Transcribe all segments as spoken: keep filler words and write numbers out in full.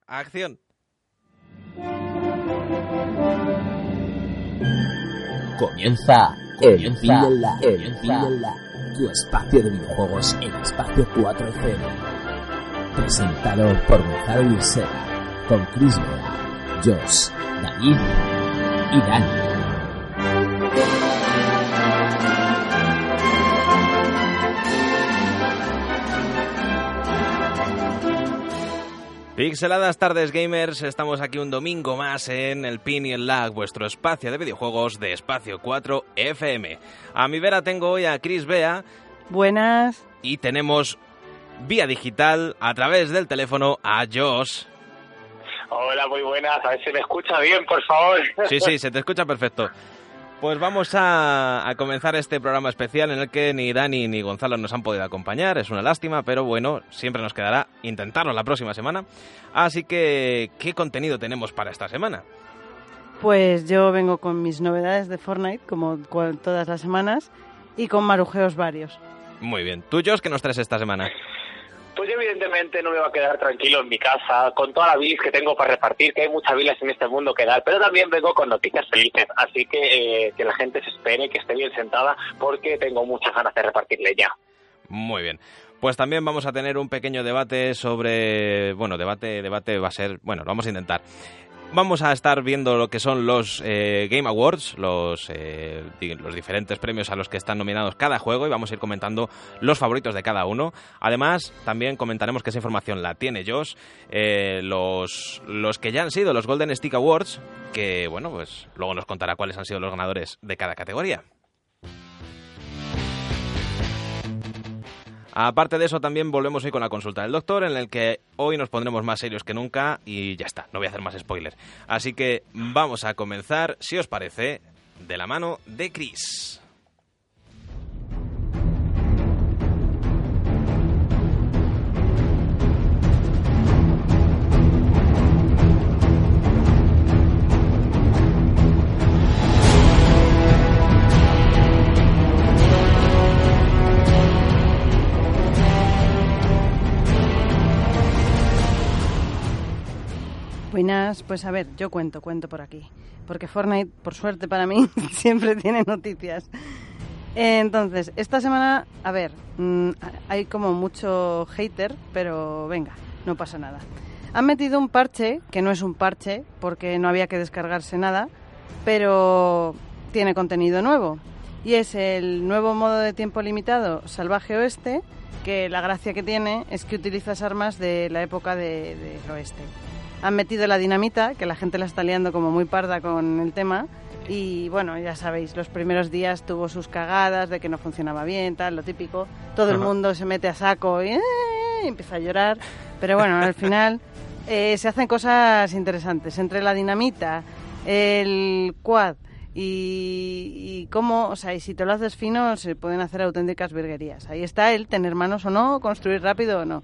acción. Comienza, comienza, comienza tu espacio de videojuegos en Espacio cuatro cero. Presentado por Gonzalo Ursera, con Chris Vega, Josh, David y Dani. Pixeladas tardes gamers, estamos aquí un domingo más en el Pin y el Lag, vuestro espacio de videojuegos de Espacio cuatro F M. A mi vera tengo hoy a Chris Vega. Buenas. Y tenemos vía digital a través del teléfono a Josh. Hola, muy buenas, a ver si me escucha bien, por favor. Sí, sí, se te escucha perfecto. Pues vamos a, a comenzar este programa especial en el que ni Dani ni Gonzalo nos han podido acompañar. Es una lástima, pero bueno, siempre nos quedará intentarlo la próxima semana. Así que, ¿qué contenido tenemos para esta semana? Pues yo vengo con mis novedades de Fortnite, como todas las semanas, y con marujeos varios. Muy bien. ¿Tú, Josh, qué nos traes esta semana? Pues yo evidentemente no me voy a quedar tranquilo en mi casa, con toda la bilis que tengo para repartir, que hay muchas bilis en este mundo que dar, pero también vengo con noticias felices, así que eh, que la gente se espere, que esté bien sentada, porque tengo muchas ganas de repartirle ya. Muy bien. Pues también vamos a tener un pequeño debate sobre... Bueno, debate, debate va a ser... Bueno, lo vamos a intentar. Vamos a estar viendo lo que son los eh, Game Awards, los, eh, los diferentes premios a los que están nominados cada juego, y vamos a ir comentando los favoritos de cada uno. Además, también comentaremos que esa información la tiene Josh, eh, los, los que ya han sido los Golden Stick Awards, que bueno, pues luego nos contará cuáles han sido los ganadores de cada categoría. Aparte de eso, también volvemos hoy con la consulta del doctor, en el que hoy nos pondremos más serios que nunca y ya está, no voy a hacer más spoilers. Así que vamos a comenzar, si os parece, de la mano de Chris. Buenas, pues a ver, yo cuento, cuento por aquí. Porque Fortnite, por suerte para mí, siempre tiene noticias. Entonces, esta semana, a ver, mmm, hay como mucho hater, pero venga, no pasa nada. Han metido un parche, que no es un parche, porque no había que descargarse nada, pero tiene contenido nuevo. Y es el nuevo modo de tiempo limitado, Salvaje Oeste, que la gracia que tiene es que utilizas armas de la época de, del oeste. Han metido la dinamita, que la gente la está liando como muy parda con el tema. Y bueno, ya sabéis, los primeros días tuvo sus cagadas de que no funcionaba bien, tal, lo típico. Todo el mundo se mete a saco y, ¡eh! y empieza a llorar. Pero bueno, al final eh, se hacen cosas interesantes. Entre la dinamita, el quad y, y cómo, o sea, y si te lo haces fino, se pueden hacer auténticas virguerías. Ahí está el tener manos o no, construir rápido o no.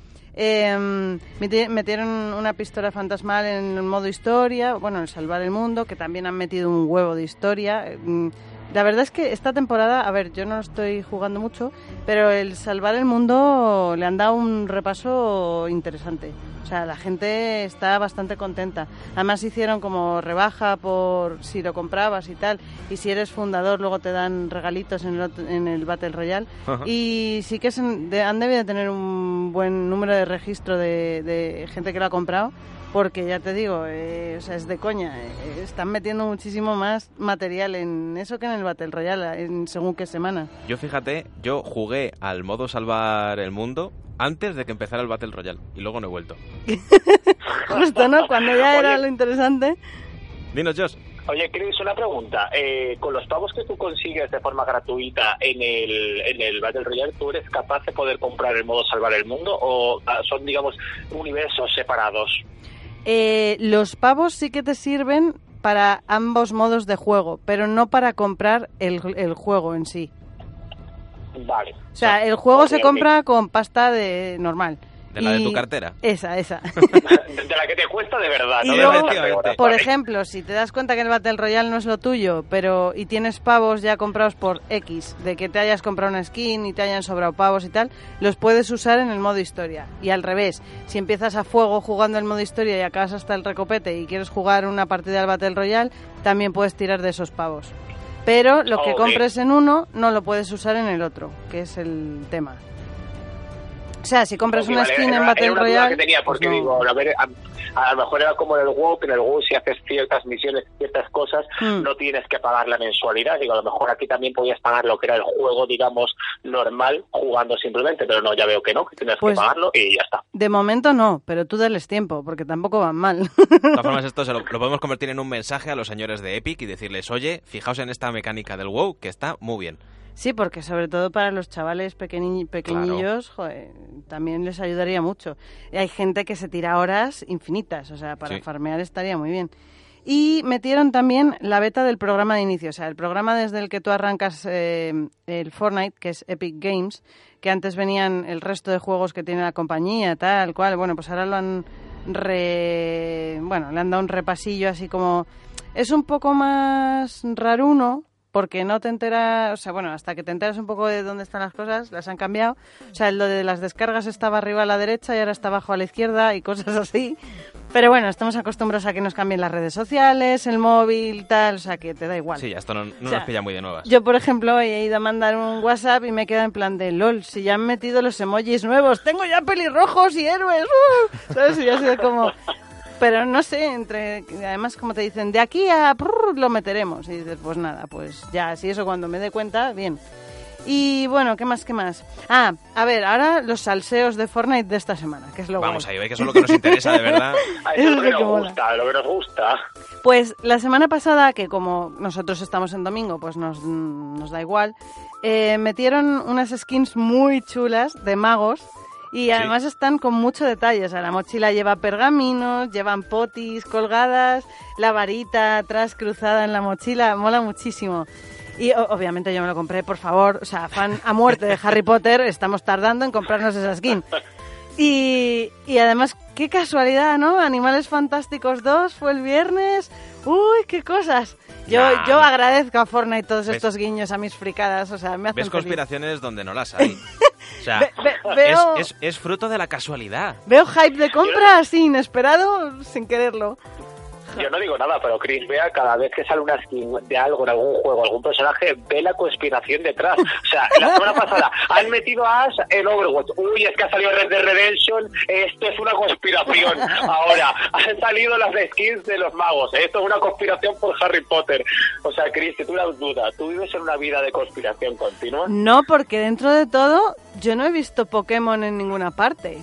Eh, metieron una pistola fantasmal en el modo historia, bueno, el salvar el mundo, que también han metido un huevo de historia. La verdad es que esta temporada, a ver, yo no estoy jugando mucho, pero el salvar el mundo le han dado un repaso interesante. O sea, la gente está bastante contenta. Además hicieron como rebaja por si lo comprabas y tal. Y si eres fundador, luego te dan regalitos en el, en el Battle Royale. Ajá. Y sí que son, de, han debido tener un buen número de registro de, de gente que lo ha comprado. Porque ya te digo, eh, o sea, es de coña. Eh, están metiendo muchísimo más material en eso que en el Battle Royale, en según qué semana. Yo fíjate, yo jugué al modo salvar el mundo antes de que empezara el Battle Royale y luego no he vuelto. Justo, ¿no? Cuando ya era lo interesante. Dinos, Josh. Oye, Chris, una pregunta. Eh, con los pavos que tú consigues de forma gratuita en el, en el Battle Royale, ¿tú eres capaz de poder comprar el modo salvar el mundo o son, digamos, universos separados? Eh, los pavos sí que te sirven para ambos modos de juego, pero no para comprar el, el juego en sí. Vale. O sea, el juego okay, se compra okay. con pasta de normal. ¿De la y... de tu cartera? Esa, esa. De la que te cuesta de verdad. Y ¿no? luego, De horas, por ¿vale? ejemplo, si te das cuenta que el Battle Royale no es lo tuyo, pero y tienes pavos ya comprados por X, de que te hayas comprado una skin y te hayan sobrado pavos y tal, los puedes usar en el modo historia. Y al revés, si empiezas a fuego jugando el modo historia y acabas hasta el recopete y quieres jugar una partida del Battle Royale, también puedes tirar de esos pavos. Pero lo que Oh, compres en uno no lo puedes usar en el otro, que es el tema. O sea, si compras Sí, una vale, skin era, en Battle era una duda Royale... que tenía, porque pues no. digo, a ver, a, a lo mejor era como en el WoW, que en el WoW si haces ciertas misiones, ciertas cosas, Mm. no tienes que pagar la mensualidad. Digo, a lo mejor aquí también podías pagar lo que era el juego, digamos, normal, jugando simplemente, pero no, ya veo que no, que tienes Pues- que pagarlo y ya está. De momento no, pero tú dales tiempo, porque tampoco van mal. De todas formas, esto se lo, lo podemos convertir en un mensaje a los señores de Epic y decirles, oye, fijaos en esta mecánica del WoW, que está muy bien. Sí, porque sobre todo para los chavales pequeñi- pequeñillos, joder, también les ayudaría mucho. Y hay gente que se tira horas infinitas, o sea, para Sí. farmear estaría muy bien. Y metieron también la beta del programa de inicio, o sea, el programa desde el que tú arrancas eh, el Fortnite, que es Epic Games, que antes venían el resto de juegos que tiene la compañía, tal cual. Bueno, pues ahora lo han re... bueno, le han dado un repasillo así como... Es un poco más raruno, porque no te enteras, o sea, bueno, hasta que te enteras un poco de dónde están las cosas, las han cambiado. O sea, lo de las descargas estaba arriba a la derecha y ahora está abajo a la izquierda y cosas así. Pero bueno, estamos acostumbrados a que nos cambien las redes sociales, el móvil, tal, o sea, que te da igual. Sí, ya esto no, no O sea, nos pilla muy de nuevas. Yo, por ejemplo, he ido a mandar un WhatsApp y me he quedado en plan de LOL, si ya han metido los emojis nuevos, tengo ya pelirrojos y héroes, ¡uh! ¿Sabes? Y yo soy como... Pero no sé, entre además como te dicen, de aquí a prrr, lo meteremos. Y dices, pues nada, pues ya, si eso cuando me dé cuenta, bien. Y bueno, ¿qué más, qué más? Ah, a ver, ahora los salseos de Fortnite de esta semana, que es lo Vamos guay. ahí, ve que eso es lo que nos interesa de verdad. Ah, Eso Eso es es lo lo que que nos mola. gusta, lo que nos gusta. Pues la semana pasada, que como nosotros estamos en domingo, pues nos, nos da igual, eh, metieron unas skins muy chulas de magos. Y además están con mucho detalle, o sea, la mochila lleva pergaminos, llevan potis colgadas, la varita atrás cruzada en la mochila, mola muchísimo. Y o- obviamente yo me lo compré, por favor, o sea, fan a muerte de Harry Potter, estamos tardando en comprarnos esa skin. Y, y además, qué casualidad, ¿no? Animales Fantásticos dos fue el viernes. ¡Uy, qué cosas! Yo, Nah. yo agradezco a Fortnite todos ¿Ves? estos guiños a mis fricadas, o sea, me hacen Ves feliz. conspiraciones donde no las hay. O sea, Ve- ve- veo- es, es, es fruto de la casualidad. Veo hype de compra así, inesperado, sin quererlo. Yo no digo nada, pero Chris vea cada vez que sale una skin de algo en algún juego, algún personaje, ve la conspiración detrás. O sea, la semana pasada han metido a Ash en Overwatch. Uy, es que ha salido Red Dead Redemption. Esto es una conspiración. Ahora, han salido las skins de los magos. Esto es una conspiración por Harry Potter. O sea, Chris, que tú la duda. ¿Tú vives en una vida de conspiración continua? No, porque dentro de todo, yo no he visto Pokémon en ninguna parte.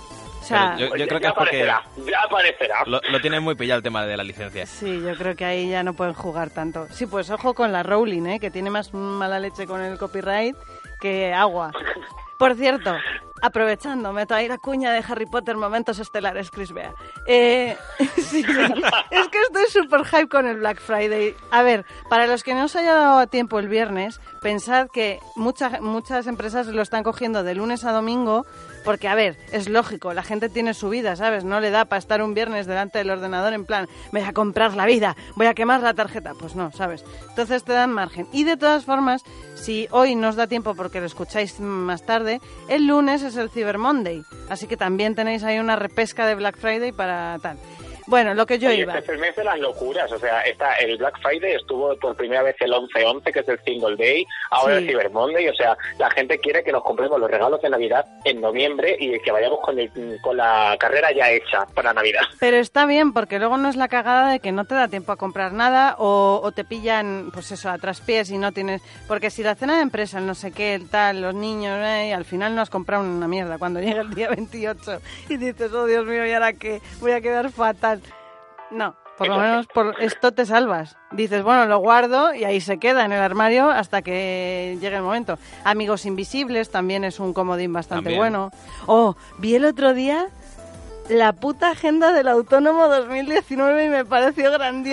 O sea, Pero yo- Pues ya, creo que ya es porque- aparecerá, ya aparecerá. Lo, lo tienen muy pillado el tema de la licencia. sí, yo creo que ahí ya no pueden jugar tanto. Sí, pues ojo con la Rowling, ¿eh? Que tiene más mala leche con el copyright que agua. Por cierto, aprovechando, meto ahí la cuña de Harry Potter, momentos estelares, Chris Bea. Eh, sí, es que estoy súper hype con el Black Friday. A ver, para los que no os haya dado a tiempo el viernes, pensad que muchas muchas empresas lo están cogiendo de lunes a domingo, porque, a ver, es lógico, la gente tiene su vida, ¿sabes? No le da para estar un viernes delante del ordenador en plan, voy a comprar la vida, voy a quemar la tarjeta. Pues no, ¿sabes? Entonces te dan margen. Y de todas formas, si hoy no os da tiempo porque lo escucháis más tarde, el lunes es el Cyber Monday. Así que también tenéis ahí una repesca de Black Friday para tal. Bueno, lo que yo Oye, iba... este es el mes de las locuras, o sea, está el Black Friday, estuvo por primera vez el once once, que es el Single Day, ahora Sí. el Cyber Monday, o sea, la gente quiere que nos compremos los regalos de Navidad en noviembre y que vayamos con, el, con la carrera ya hecha para Navidad. Pero está bien, porque luego no es la cagada de que no te da tiempo a comprar nada o, o te pillan, pues eso, a traspiés y no tienes... Porque si la cena de empresa, el no sé qué, el tal, los niños, eh, y al final no has comprado una mierda cuando llega el día veintiocho y dices, oh Dios mío, ¿y ahora qué? Voy a quedar fatal. No, por lo menos por esto te salvas. Dices, bueno, lo guardo y ahí se queda en el armario hasta que llegue el momento. Amigos Invisibles también es un comodín bastante También. bueno. Oh, vi el otro día la puta agenda del Autónomo dos mil diecinueve y me pareció grandiosa.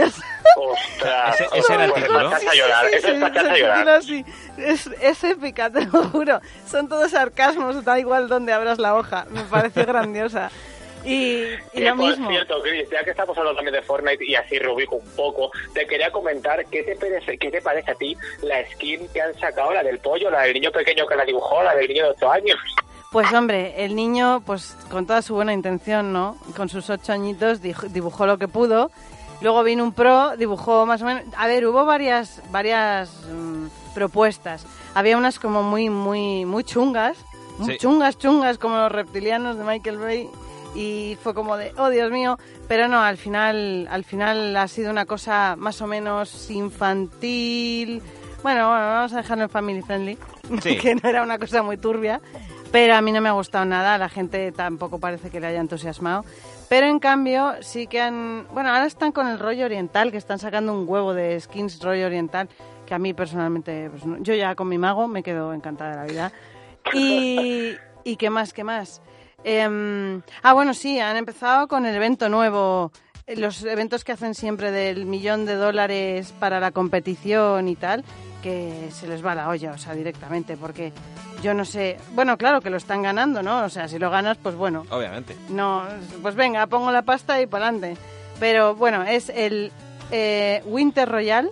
Ostras, ese, ese era el pues título. estás a llorar, Sí, eso sí, está se a llorar. titula así. Es, es épica, te lo juro. Son todos sarcasmos, da igual donde abras la hoja. Me pareció grandiosa. Y, y Eh, lo por mismo. cierto, Chris, ya que estamos hablando también de Fortnite y así reubico un poco, te quería comentar qué te parece, qué te parece a ti la skin que han sacado, la del pollo, la del niño pequeño que la dibujó, la del niño de ocho años. Pues hombre, el niño, pues con toda su buena intención, ¿no? Con sus ocho añitos dij- dibujó lo que pudo. Luego vino un pro, dibujó más o menos... A ver, hubo varias varias mm, propuestas. Había unas como muy, muy, muy chungas. Muy Sí. chungas, chungas, como los reptilianos de Michael Bay. Y fue como de, oh Dios mío. Pero no, al final, al final ha sido una cosa más o menos infantil. Bueno, bueno, vamos a dejarlo en family friendly. Sí. Que no era una cosa muy turbia. Pero a mí no me ha gustado nada, la gente tampoco parece que le haya entusiasmado. Pero en cambio sí que han... Bueno, ahora están con el rollo oriental, que están sacando un huevo de skins rollo oriental, que a mí personalmente... Pues no, yo ya con mi mago me quedo encantada de la vida. Y, y qué más, qué más. Eh, ah, bueno, sí, han empezado con el evento nuevo, los eventos que hacen siempre del millón de dólares para la competición y tal, que se les va la olla, o sea, directamente, porque yo no sé... Bueno, claro que lo están ganando, ¿no? O sea, si lo ganas, pues bueno. Obviamente. No, pues venga, pongo la pasta y para adelante. Pero bueno, es el eh, Winter Royal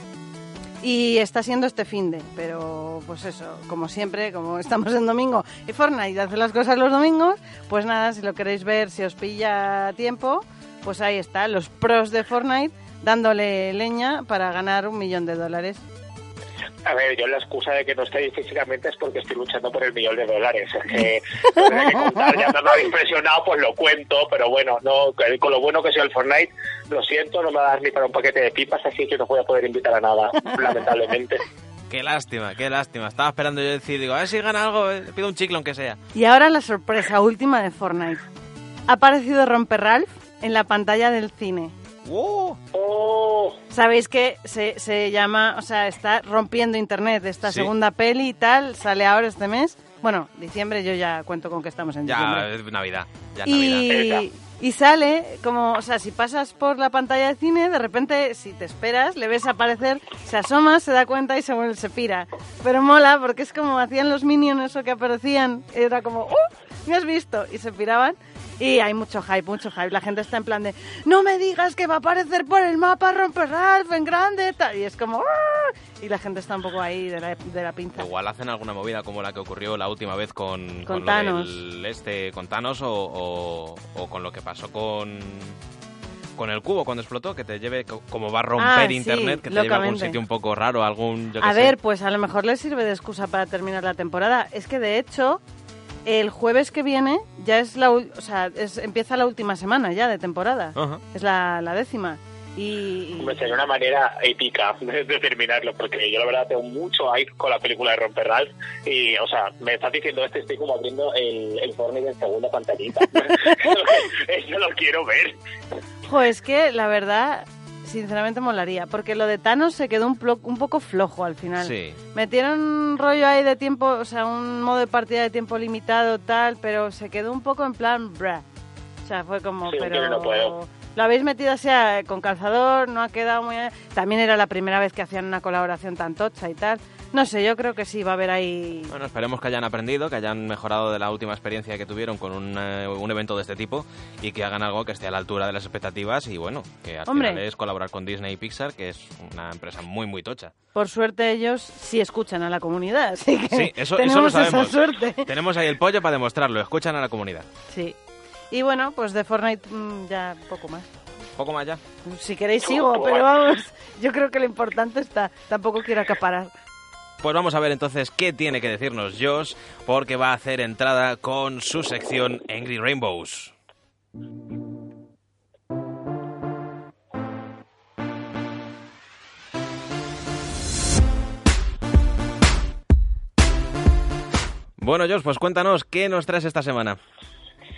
y está siendo este finde. Pero pues eso, como siempre, como estamos en domingo y Fortnite hace las cosas los domingos, pues nada, si lo queréis ver, si os pilla tiempo, pues ahí está, los pros de Fortnite dándole leña para ganar un millón de dólares. A ver, yo la excusa de que no estoy físicamente es porque estoy luchando por el millón de dólares. Es que tendré que contar, ya me habéis impresionado, pues lo cuento, pero bueno, no con lo bueno que sea el Fortnite, lo siento, no me va a dar ni para un paquete de pipas, así que no voy a poder invitar a nada, lamentablemente. Qué lástima, qué lástima. Estaba esperando yo decir, digo, a ver si gana algo, eh, le pido un chicle aunque sea. Y ahora la sorpresa última de Fortnite. Ha aparecido Romper Ralph en la pantalla del cine. ¡Oh! ¡Oh! Sabéis que se, se llama, o sea, está rompiendo internet esta Sí. segunda peli y tal, sale ahora este mes. Bueno, diciembre, yo ya cuento con que estamos en Ya diciembre. es Navidad, ya es Navidad. Y, y sale como, o sea, si pasas por la pantalla de cine, de repente, si te esperas, le ves aparecer, se asoma, se da cuenta y se, vuelve- se pira. Pero mola, porque es como hacían los Minions eso que aparecían, era como, ¡uh! ¿Me has visto? Y se piraban. Y hay mucho hype, mucho hype. La gente está en plan de, no me digas que va a aparecer por el mapa Romper Ralph en grande, tal. Y es como, ¡ah! Y la gente está un poco ahí de la, de la pinza. Igual hacen alguna movida como la que ocurrió la última vez con, Con lo Thanos. del este, con Thanos o, o, o con lo que pasó con con el cubo cuando explotó, que te lleve, co- como va a romper Ah, sí, internet, que te lleve a algún locamente. sitio un poco raro, algún... yo qué A sé. ver, pues a lo mejor les sirve de excusa para terminar la temporada. Es que de hecho, el jueves que viene ya es la, ul- o sea, es, empieza la última semana ya de temporada. Ajá. Es la, la décima. Y, Hombre, sería una manera épica de, de terminarlo, porque yo la verdad tengo mucho hype con la película de Romper Ralph y, o sea, me estás diciendo esto, estoy como abriendo el, el Fortnite en segunda pantallita. Eso lo quiero ver. jo, es que la verdad, sinceramente molaría, porque lo de Thanos se quedó un, plo- un poco flojo al final. Sí. Metieron un rollo ahí de tiempo, o sea, un modo de partida de tiempo limitado, tal, pero se quedó un poco en plan, brah. O sea, fue como, Sí, pero... yo no puedo. Lo habéis metido así a- con calzador, no ha quedado muy... También era la primera vez que hacían una colaboración tan tocha y tal. No sé, yo creo que sí, va a haber ahí... Bueno, esperemos que hayan aprendido, que hayan mejorado de la última experiencia que tuvieron con un, eh, un evento de este tipo y que hagan algo que esté a la altura de las expectativas y bueno, que al Hombre. final es colaborar con Disney y Pixar, que es una empresa muy, muy tocha. Por suerte ellos sí escuchan a la comunidad, así que Sí, eso, eso tenemos lo sabemos. esa suerte. Tenemos ahí el pollo para demostrarlo, escuchan a la comunidad. Sí. Y bueno, pues de Fortnite mm, ya poco más. Poco más ya. Si queréis sigo, pero vamos, yo creo que lo importante está. Tampoco quiero acaparar. Pues vamos a ver entonces qué tiene que decirnos Josh, porque va a hacer entrada con su sección Angry Rainbows. Bueno, Josh, pues cuéntanos, ¿qué nos traes esta semana?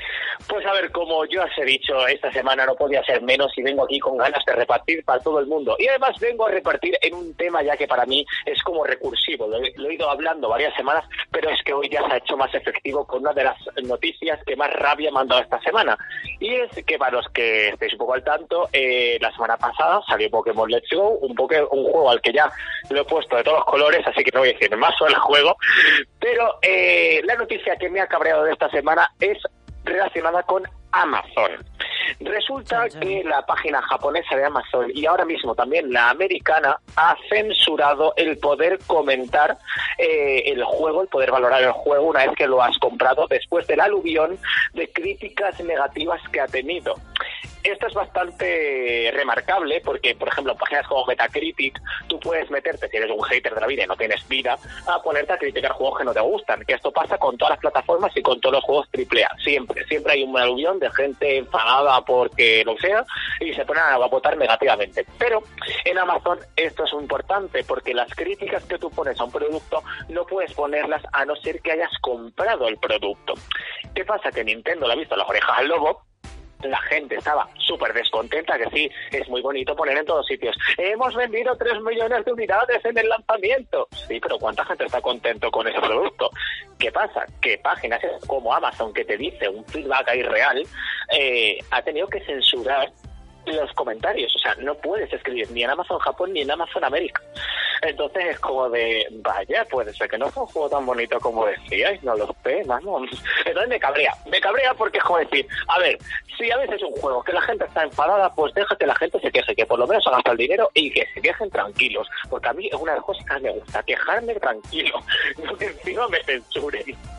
Pues a ver, como yo os he dicho, esta semana no podía ser menos y vengo aquí con ganas de repartir para todo el mundo. Y además vengo a repartir en un tema ya que para mí es como recursivo. Lo he, lo he ido hablando varias semanas, pero es que hoy ya se ha hecho más efectivo con una de las noticias que más rabia me han dado esta semana. Y es que para los que estéis un poco al tanto, eh, la semana pasada salió Pokémon Let's Go, un, poke, un juego al que ya lo he puesto de todos los colores, así que no voy a decir más sobre el juego. Pero eh, la noticia que me ha cabreado de esta semana es relacionada con Amazon. Resulta que la página japonesa de Amazon y ahora mismo también la americana ha censurado el poder comentar eh, el juego, el poder valorar el juego una vez que lo has comprado después del aluvión de críticas negativas que ha tenido. Esto es bastante remarcable porque, por ejemplo, en páginas como Metacritic, tú puedes meterte, si eres un hater de la vida y no tienes vida, a ponerte a criticar juegos que no te gustan. Que esto pasa con todas las plataformas y con todos los juegos triple A. Siempre, siempre hay un aluvión de gente enfadada porque lo sea y se ponen a votar negativamente. Pero en Amazon esto es importante porque las críticas que tú pones a un producto no puedes ponerlas a no ser que hayas comprado el producto. ¿Qué pasa? Que Nintendo le ha visto las orejas al lobo. La gente estaba súper descontenta, que sí, es muy bonito poner en todos sitios. Hemos vendido tres millones de unidades en el lanzamiento. Sí, pero ¿cuánta gente está contento con ese producto? ¿Qué pasa? Que páginas como Amazon, que te dice un feedback ahí real, eh, ha tenido que censurar los comentarios. O sea, no puedes escribir ni en Amazon Japón ni en Amazon América. Entonces es como de, vaya, puede ser que no sea un juego tan bonito como decíais, no lo sé, vamos. Entonces me cabrea, me cabrea porque es como decir, a ver, si a veces es un juego que la gente está enfadada, pues deja que la gente se queje, que por lo menos haga hasta el dinero y que se quejen tranquilos, porque a mí es una de las cosas que más me gusta, quejarme tranquilo, no que encima me censuren.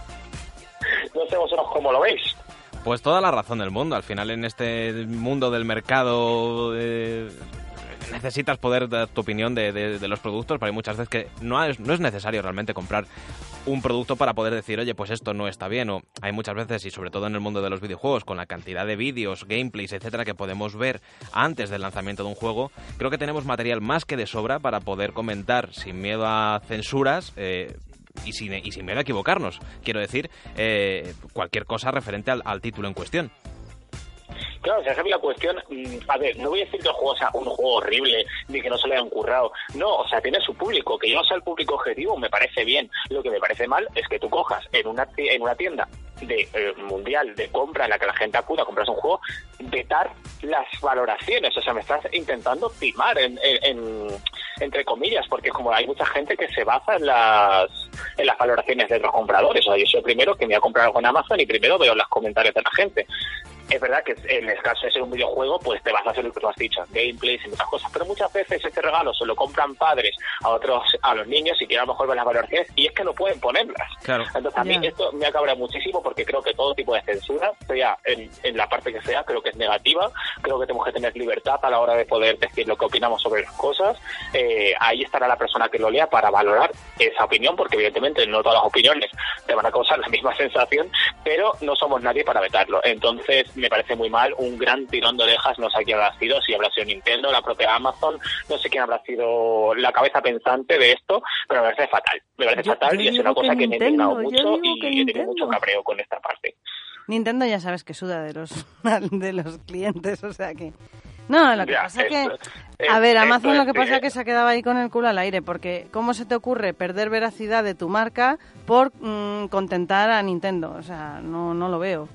No sé vosotros cómo lo veis. Pues toda la razón del mundo. Al final, en este mundo del mercado, eh, necesitas poder dar tu opinión de, de, de los productos, pero hay muchas veces que no es, no es necesario realmente comprar un producto para poder decir, oye, pues esto no está bien. O hay muchas veces, y sobre todo en el mundo de los videojuegos, con la cantidad de vídeos, gameplays, etcétera, que podemos ver antes del lanzamiento de un juego, creo que tenemos material más que de sobra para poder comentar sin miedo a censuras, eh, Y sin, y sin miedo a equivocarnos, quiero decir, eh, cualquier cosa referente al, al título en cuestión. Claro, o sea, esa es la cuestión. A ver, no voy a decir que el juego sea un juego horrible ni que no se le hayan currado. No, o sea, tiene su público. Que yo no sea el público objetivo me parece bien. Lo que me parece mal es que tú cojas en una, en una tienda de eh, mundial de compra en la que la gente acuda a comprarse un juego, vetar las valoraciones. O sea, me estás intentando timar en, en, en, entre comillas, porque como hay mucha gente que se basa en las en las valoraciones de otros compradores. O sea, yo soy el primero que me voy a comprar algo en Amazon y primero veo los comentarios de la gente. Es verdad que en el caso de ser un videojuego, pues te vas a hacer lo que tú has dicho, gameplays y muchas cosas, pero muchas veces ese regalo se lo compran padres a otros, a los niños y quieren a lo mejor ver las valoraciones y es que no pueden ponerlas. Claro. Entonces a mí yeah. esto me acabra muchísimo porque creo que todo tipo de censura, sea en, en la parte que sea, creo que es negativa, creo que tenemos que tener libertad a la hora de poder decir lo que opinamos sobre las cosas. Eh, ahí estará la persona que lo lea para valorar esa opinión, porque evidentemente no todas las opiniones te van a causar la misma sensación, pero no somos nadie para vetarlo. Entonces me parece muy mal, un gran tirón de orejas, no sé quién habrá sido, si habrá sido Nintendo, la propia Amazon, no sé quién habrá sido la cabeza pensante de esto, pero me parece fatal, me parece yo, fatal yo y es una cosa que, que me ha indignado mucho y he tenido mucho cabreo con esta parte. Nintendo ya sabes que suda de los de los clientes, o sea que... No, lo que ya, pasa es que... Es, a ver, Amazon es, lo que pasa es que se ha quedado ahí con el culo al aire, porque ¿cómo se te ocurre perder veracidad de tu marca por mmm, contentar a Nintendo? O sea, no, no lo veo.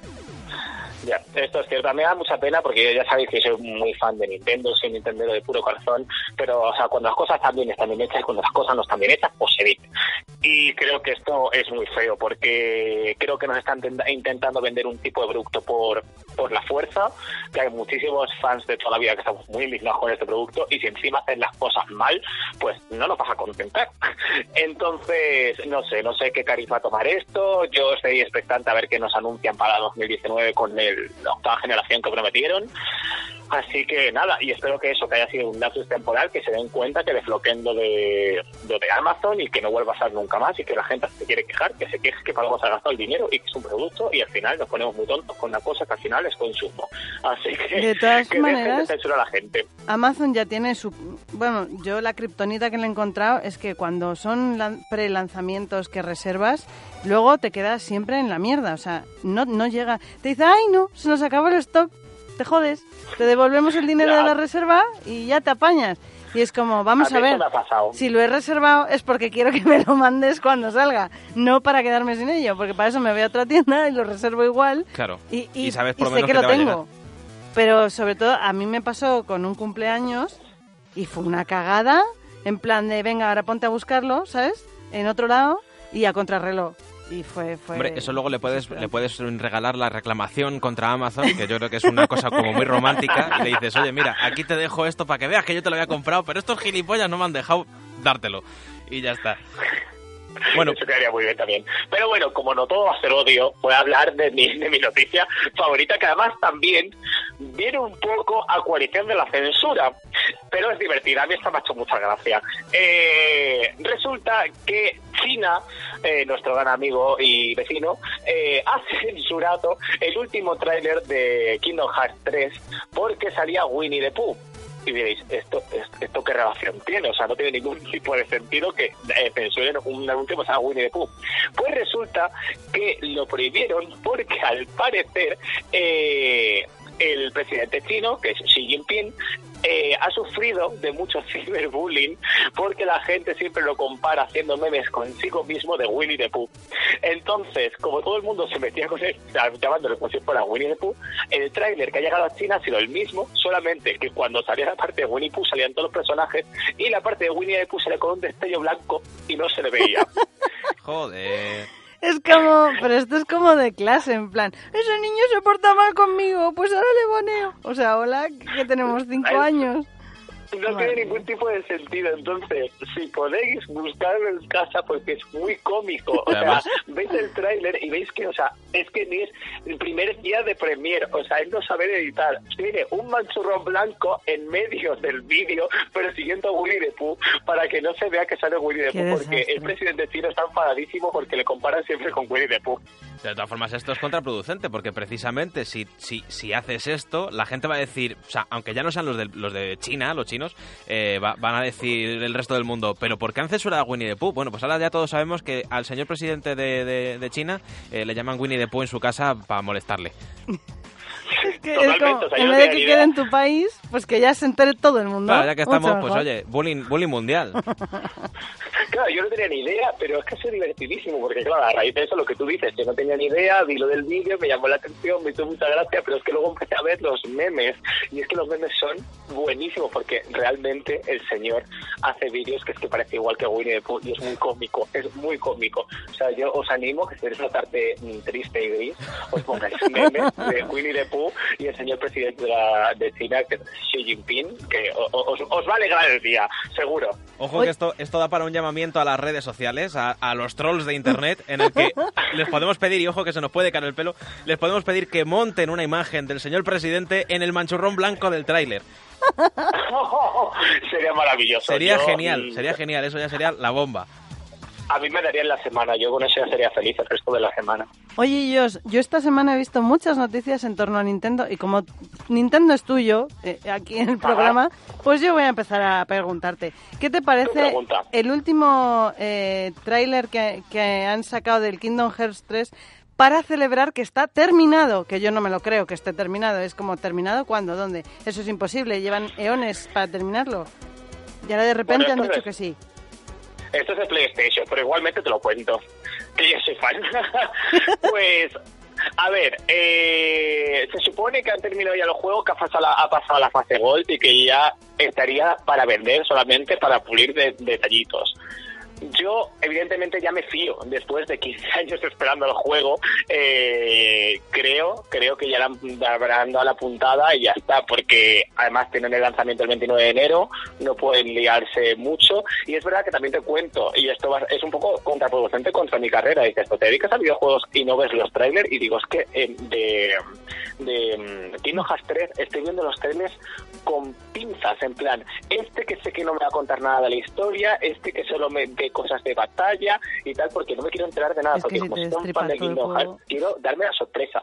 Ya, esto es cierto. Me da mucha pena porque ya sabéis que soy muy fan de Nintendo, soy Nintendero de puro corazón, pero o sea, cuando las cosas están bien están bien hechas y cuando las cosas no están bien hechas, pues se dice. Y creo que esto es muy feo porque creo que nos están intentando vender un tipo de producto por, por la fuerza, que hay muchísimos fans de toda la vida que estamos muy indignados con este producto y si encima hacen las cosas mal, pues no nos vas a contentar. Entonces, no sé, no sé qué cariz va a tomar esto. Yo estoy expectante a ver qué nos anuncian para dos mil diecinueve con el la octava generación que prometieron. Así que nada, y espero que eso, que haya sido un lapsus temporal, que se den cuenta que desbloqueen lo de, lo de Amazon y que no vuelva a ser nunca más, y que la gente se quiere quejar, que se queje que para algo se ha gastado el dinero y que es un producto, y al final nos ponemos muy tontos con una cosa que al final es consumo. Así que, de todas que maneras, dejen de censurar a la gente. Amazon ya tiene su... Bueno, yo la kriptonita que le he encontrado es que cuando son lan- pre-lanzamientos que reservas, luego te quedas siempre en la mierda, o sea, no, no llega... Te dice, ay no, se nos acabó el stock, te jodes, te devolvemos el dinero Ya. de la reserva y ya te apañas. Y es como, vamos A a, mí eso ver, me ha pasado. si lo he reservado es porque quiero que me lo mandes cuando salga, no para quedarme sin ello, porque para eso me voy a otra tienda y lo reservo igual. Claro. Y, y, Y sabes y por lo sé menos que que lo te va a tengo. Pero sobre todo a mí me pasó con un cumpleaños y fue una cagada, en plan de, venga, ahora ponte a buscarlo, ¿sabes? En otro lado y a contrarreloj. Y fue, fue... Hombre, eso luego le puedes le puedes regalar la reclamación contra Amazon, que yo creo que es una cosa como muy romántica, y le dices, oye, mira, aquí te dejo esto para que veas que yo te lo había comprado, pero estos gilipollas no me han dejado dártelo. Y ya está. Bueno, eso quedaría muy bien también. Pero bueno, como no todo va a ser odio, voy a hablar de mi, de mi noticia favorita, que además también viene un poco a coalición de la censura, pero es divertida. A mí esta me ha hecho mucha gracia. Eh, resulta que China, eh, nuestro gran amigo y vecino, eh, ha censurado el último tráiler de Kingdom Hearts tres porque salía Winnie the Pooh. Y diréis, ¿esto, esto, ¿esto qué relación tiene? O sea, no tiene ningún tipo de sentido que eh, censuren un anuncio que se llama Winnie the Pooh. Pues resulta que lo prohibieron porque al parecer eh, el presidente chino, que es Xi Jinping, eh, ha sufrido de mucho ciberbullying porque la gente siempre lo compara haciendo memes consigo mismo de Winnie the Pooh. Entonces, como todo el mundo se metía con él, llamándolo como si fuera Winnie the Pooh, el tráiler que ha llegado a China ha sido el mismo, solamente que cuando salía la parte de Winnie Pooh salían todos los personajes y la parte de Winnie the Pooh salía con un destello blanco y no se le veía. joder. Es como, pero esto es como de clase, en plan, ese niño se porta mal conmigo, pues ahora le boneo. O sea, hola, que tenemos cinco años. No Madre tiene ningún tipo de sentido. Entonces, si podéis buscarlo en casa, porque es muy cómico. O sea, Además, veis el tráiler y veis que, o sea, es que ni es el primer día de premier. O sea, es no saber editar. Tiene un manchurrón blanco en medio del vídeo, pero siguiendo a Winnie the Pooh, para que no se vea que sale Winnie the Qué Pooh, porque desastre. el presidente chino está enfadadísimo porque le comparan siempre con Winnie the Pooh. De todas formas, esto es contraproducente, porque precisamente si, si, si haces esto, la gente va a decir, o sea, aunque ya no sean los de, los de China, los chinos, eh, va, van a decir el resto del mundo, ¿pero por qué han censurado a Winnie the Pooh? Bueno, pues ahora ya todos sabemos que al señor presidente de, de, de China eh, le llaman Winnie the Pooh en su casa para molestarle. Es que es Totalmente, como, o sea, yo en no vez de tenía que ni quede idea. en tu país, pues que ya se entere todo el mundo. Claro, ya que estamos, Mucho pues mejor. oye, bullying, bullying mundial. Claro, yo no tenía ni idea, pero es que es divertidísimo, porque claro, a raíz de eso, lo que tú dices, yo no tenía ni idea, vi lo del vídeo, me llamó la atención, me hizo mucha gracia, pero es que luego empecé a ver los memes, y es que los memes son buenísimos, porque realmente el señor hace vídeos que es que parece igual que Winnie the Pooh, y es muy cómico, es muy cómico. O sea, yo os animo que si queréis una tarde triste y gris, os pongáis memes de Winnie the Pooh y el señor presidente de, la, de China, que es Xi Jinping, que o, o, os, os va a alegrar el día, seguro. Ojo que esto, esto da para un llamamiento a las redes sociales, a, a los trolls de internet, en el que les podemos pedir, y ojo que se nos puede caer el pelo, les podemos pedir que monten una imagen del señor presidente en el manchurrón blanco del tráiler. Sería maravilloso. Sería Yo, genial, mm, sería genial, eso ya sería la bomba. A mí me daría en la semana, yo con eso ya sería feliz el resto de la semana. Oye, Jos, yo esta semana he visto muchas noticias en torno a Nintendo y como Nintendo es tuyo, eh, aquí en el programa, pues yo voy a empezar a preguntarte. ¿Qué te Tu parece pregunta. el último eh, tráiler que, que han sacado del Kingdom Hearts tres para celebrar que está terminado? Que yo no me lo creo que esté terminado. Es como, ¿terminado cuándo? ¿Dónde? Eso es imposible. Llevan eones para terminarlo. Y ahora de repente Bueno, han esto dicho es- que sí. Esto es de PlayStation, pero igualmente te lo cuento, que yo soy fan. Pues, a ver, eh, se supone que han terminado ya los juegos, que ha pasado, la, ha pasado la fase Gold y que ya estaría para vender solamente para pulir de, detallitos. yo evidentemente ya me fío después de quince años esperando el juego. Eh, creo creo que ya le habrán dado la puntada y ya está, porque además tienen el lanzamiento el veintinueve de enero, no pueden liarse mucho. Y es verdad que también te cuento, y esto va, es un poco contraproducente contra mi carrera, dices, ¿te dedicas a videojuegos y no ves los trailers? Y digo, es que eh, de, de Kingdom Hearts tres estoy viendo los trailers con pinzas, en plan, este que sé que no me va a contar nada de la historia, este que solo me ve cosas de batalla y tal, porque no me quiero enterar de nada, es porque si como soy un fan de Kingdom Hearts, quiero darme la sorpresa.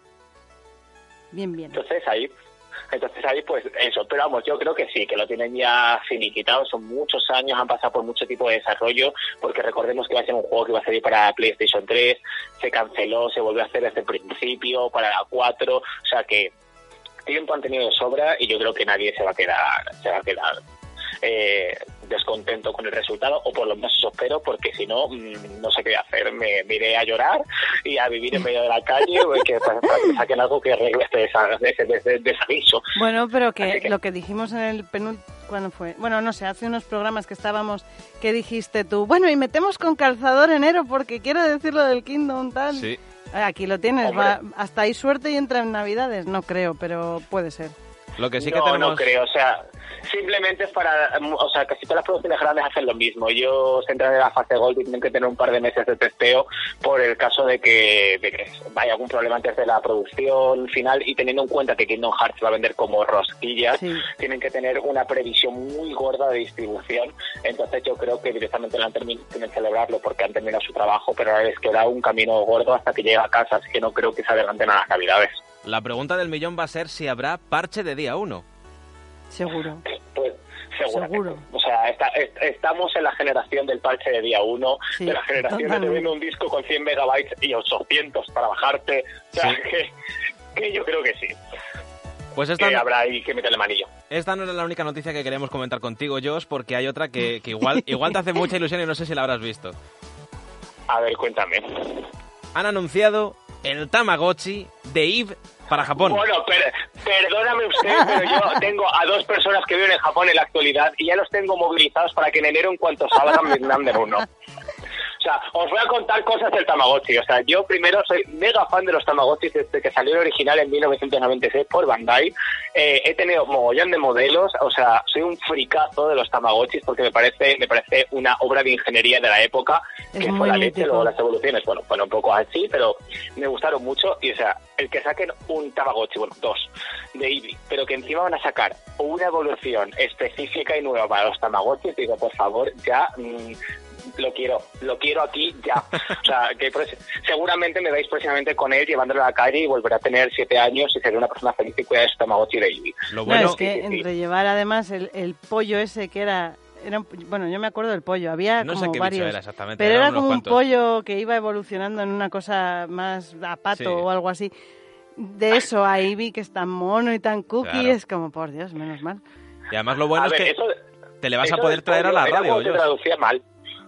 Bien, bien. Entonces ahí, entonces ahí pues eso, pero vamos, yo creo que sí, que lo tienen ya finiquitado, son muchos años, han pasado por mucho tipo de desarrollo, porque recordemos que iba a ser un juego que iba a salir para PlayStation tres, se canceló, se volvió a hacer desde el principio, para la cuatro, o sea que tiempo han tenido de sobra y yo creo que nadie se va a quedar, se va a quedar eh, descontento con el resultado, o por lo menos eso espero, porque si no, mmm, no sé qué hacer, me, me iré a llorar y a vivir en medio de la calle, o que, para, para que saquen algo que arregle este desa- ese des- des- desaviso. Bueno, pero que, que lo que dijimos en el penúltimo, ¿cuándo fue? Bueno, no sé, hace unos programas que estábamos, que dijiste tú, bueno, y metemos con calzador enero porque quiero decir lo del Kingdom tal. Sí. Aquí lo tienes, va, hasta ahí suerte y entra en Navidades, no creo, pero puede ser. Lo que sí que no, tenemos... no creo, o sea, simplemente es para, o sea, casi todas las producciones grandes hacen lo mismo. Ellos entran en la fase Gold y tienen que tener un par de meses de testeo por el caso de que, de que vaya algún problema antes de la producción final, y teniendo en cuenta que Kingdom Hearts va a vender como rosquillas, sí. Tienen que tener una previsión muy gorda de distribución. Entonces yo creo que directamente lo han terminado, tienen que celebrarlo porque han terminado su trabajo, pero ahora les queda un camino gordo hasta que llegue a casa, así que no creo que se adelanten a las Navidades. La pregunta del millón va a ser si habrá parche de día uno. Seguro. Pues seguro. Seguro. O sea, está, est- estamos en la generación del parche de día uno, Sí, de la generación totalmente. de tener un disco con cien megabytes y ochocientos para bajarte. O sea, Sí. que, que yo creo que sí. Pues esta, Que habrá ahí que meterle manillo. esta no era la única noticia que queríamos comentar contigo, Josh, porque hay otra que, que igual, igual te hace mucha ilusión y no sé si la habrás visto. A ver, cuéntame. Han anunciado el Tamagotchi de Eve para Japón. Bueno, per- perdóname usted, pero yo tengo a dos personas que viven en Japón en la actualidad y ya los tengo movilizados para que en enero, en cuanto salgan, me manden uno. O sea, os voy a contar cosas del Tamagotchi. O sea, yo primero soy mega fan de los Tamagotchis desde que salió el original en mil novecientos noventa y seis por Bandai. Eh, he tenido mogollón de modelos. O sea, soy un fricazo de los Tamagotchis porque me parece me parece una obra de ingeniería de la época, Es que muy fue la leche. mítico. Luego las evoluciones, bueno, bueno, un poco así, pero me gustaron mucho. Y o sea, el que saquen un Tamagotchi, bueno, dos, de Eevee, pero que encima van a sacar una evolución específica y nueva para los Tamagotchis, digo, por favor, ya... Mmm, lo quiero, lo quiero aquí ya. O sea, que pues, seguramente me veis próximamente con él llevándolo a la calle y volveré a tener siete años y seré una persona feliz y cuidar de su Tamagotchi de Eevee. Lo No, bueno, es que entre llevar además el, el pollo ese que era... Era un- bueno, yo me acuerdo del pollo, había no como sé qué varios, bicho era exactamente, pero eran era unos como un cuantos. pollo que iba evolucionando en una cosa más a pato Sí. o algo así. De eso a Eevee, que es tan mono y tan cookie, Claro. es como, por Dios, menos mal. Y además lo bueno a es ver, que eso, te le vas a eso poder del traer a la pollo era radio, como se Josh. traducía mal.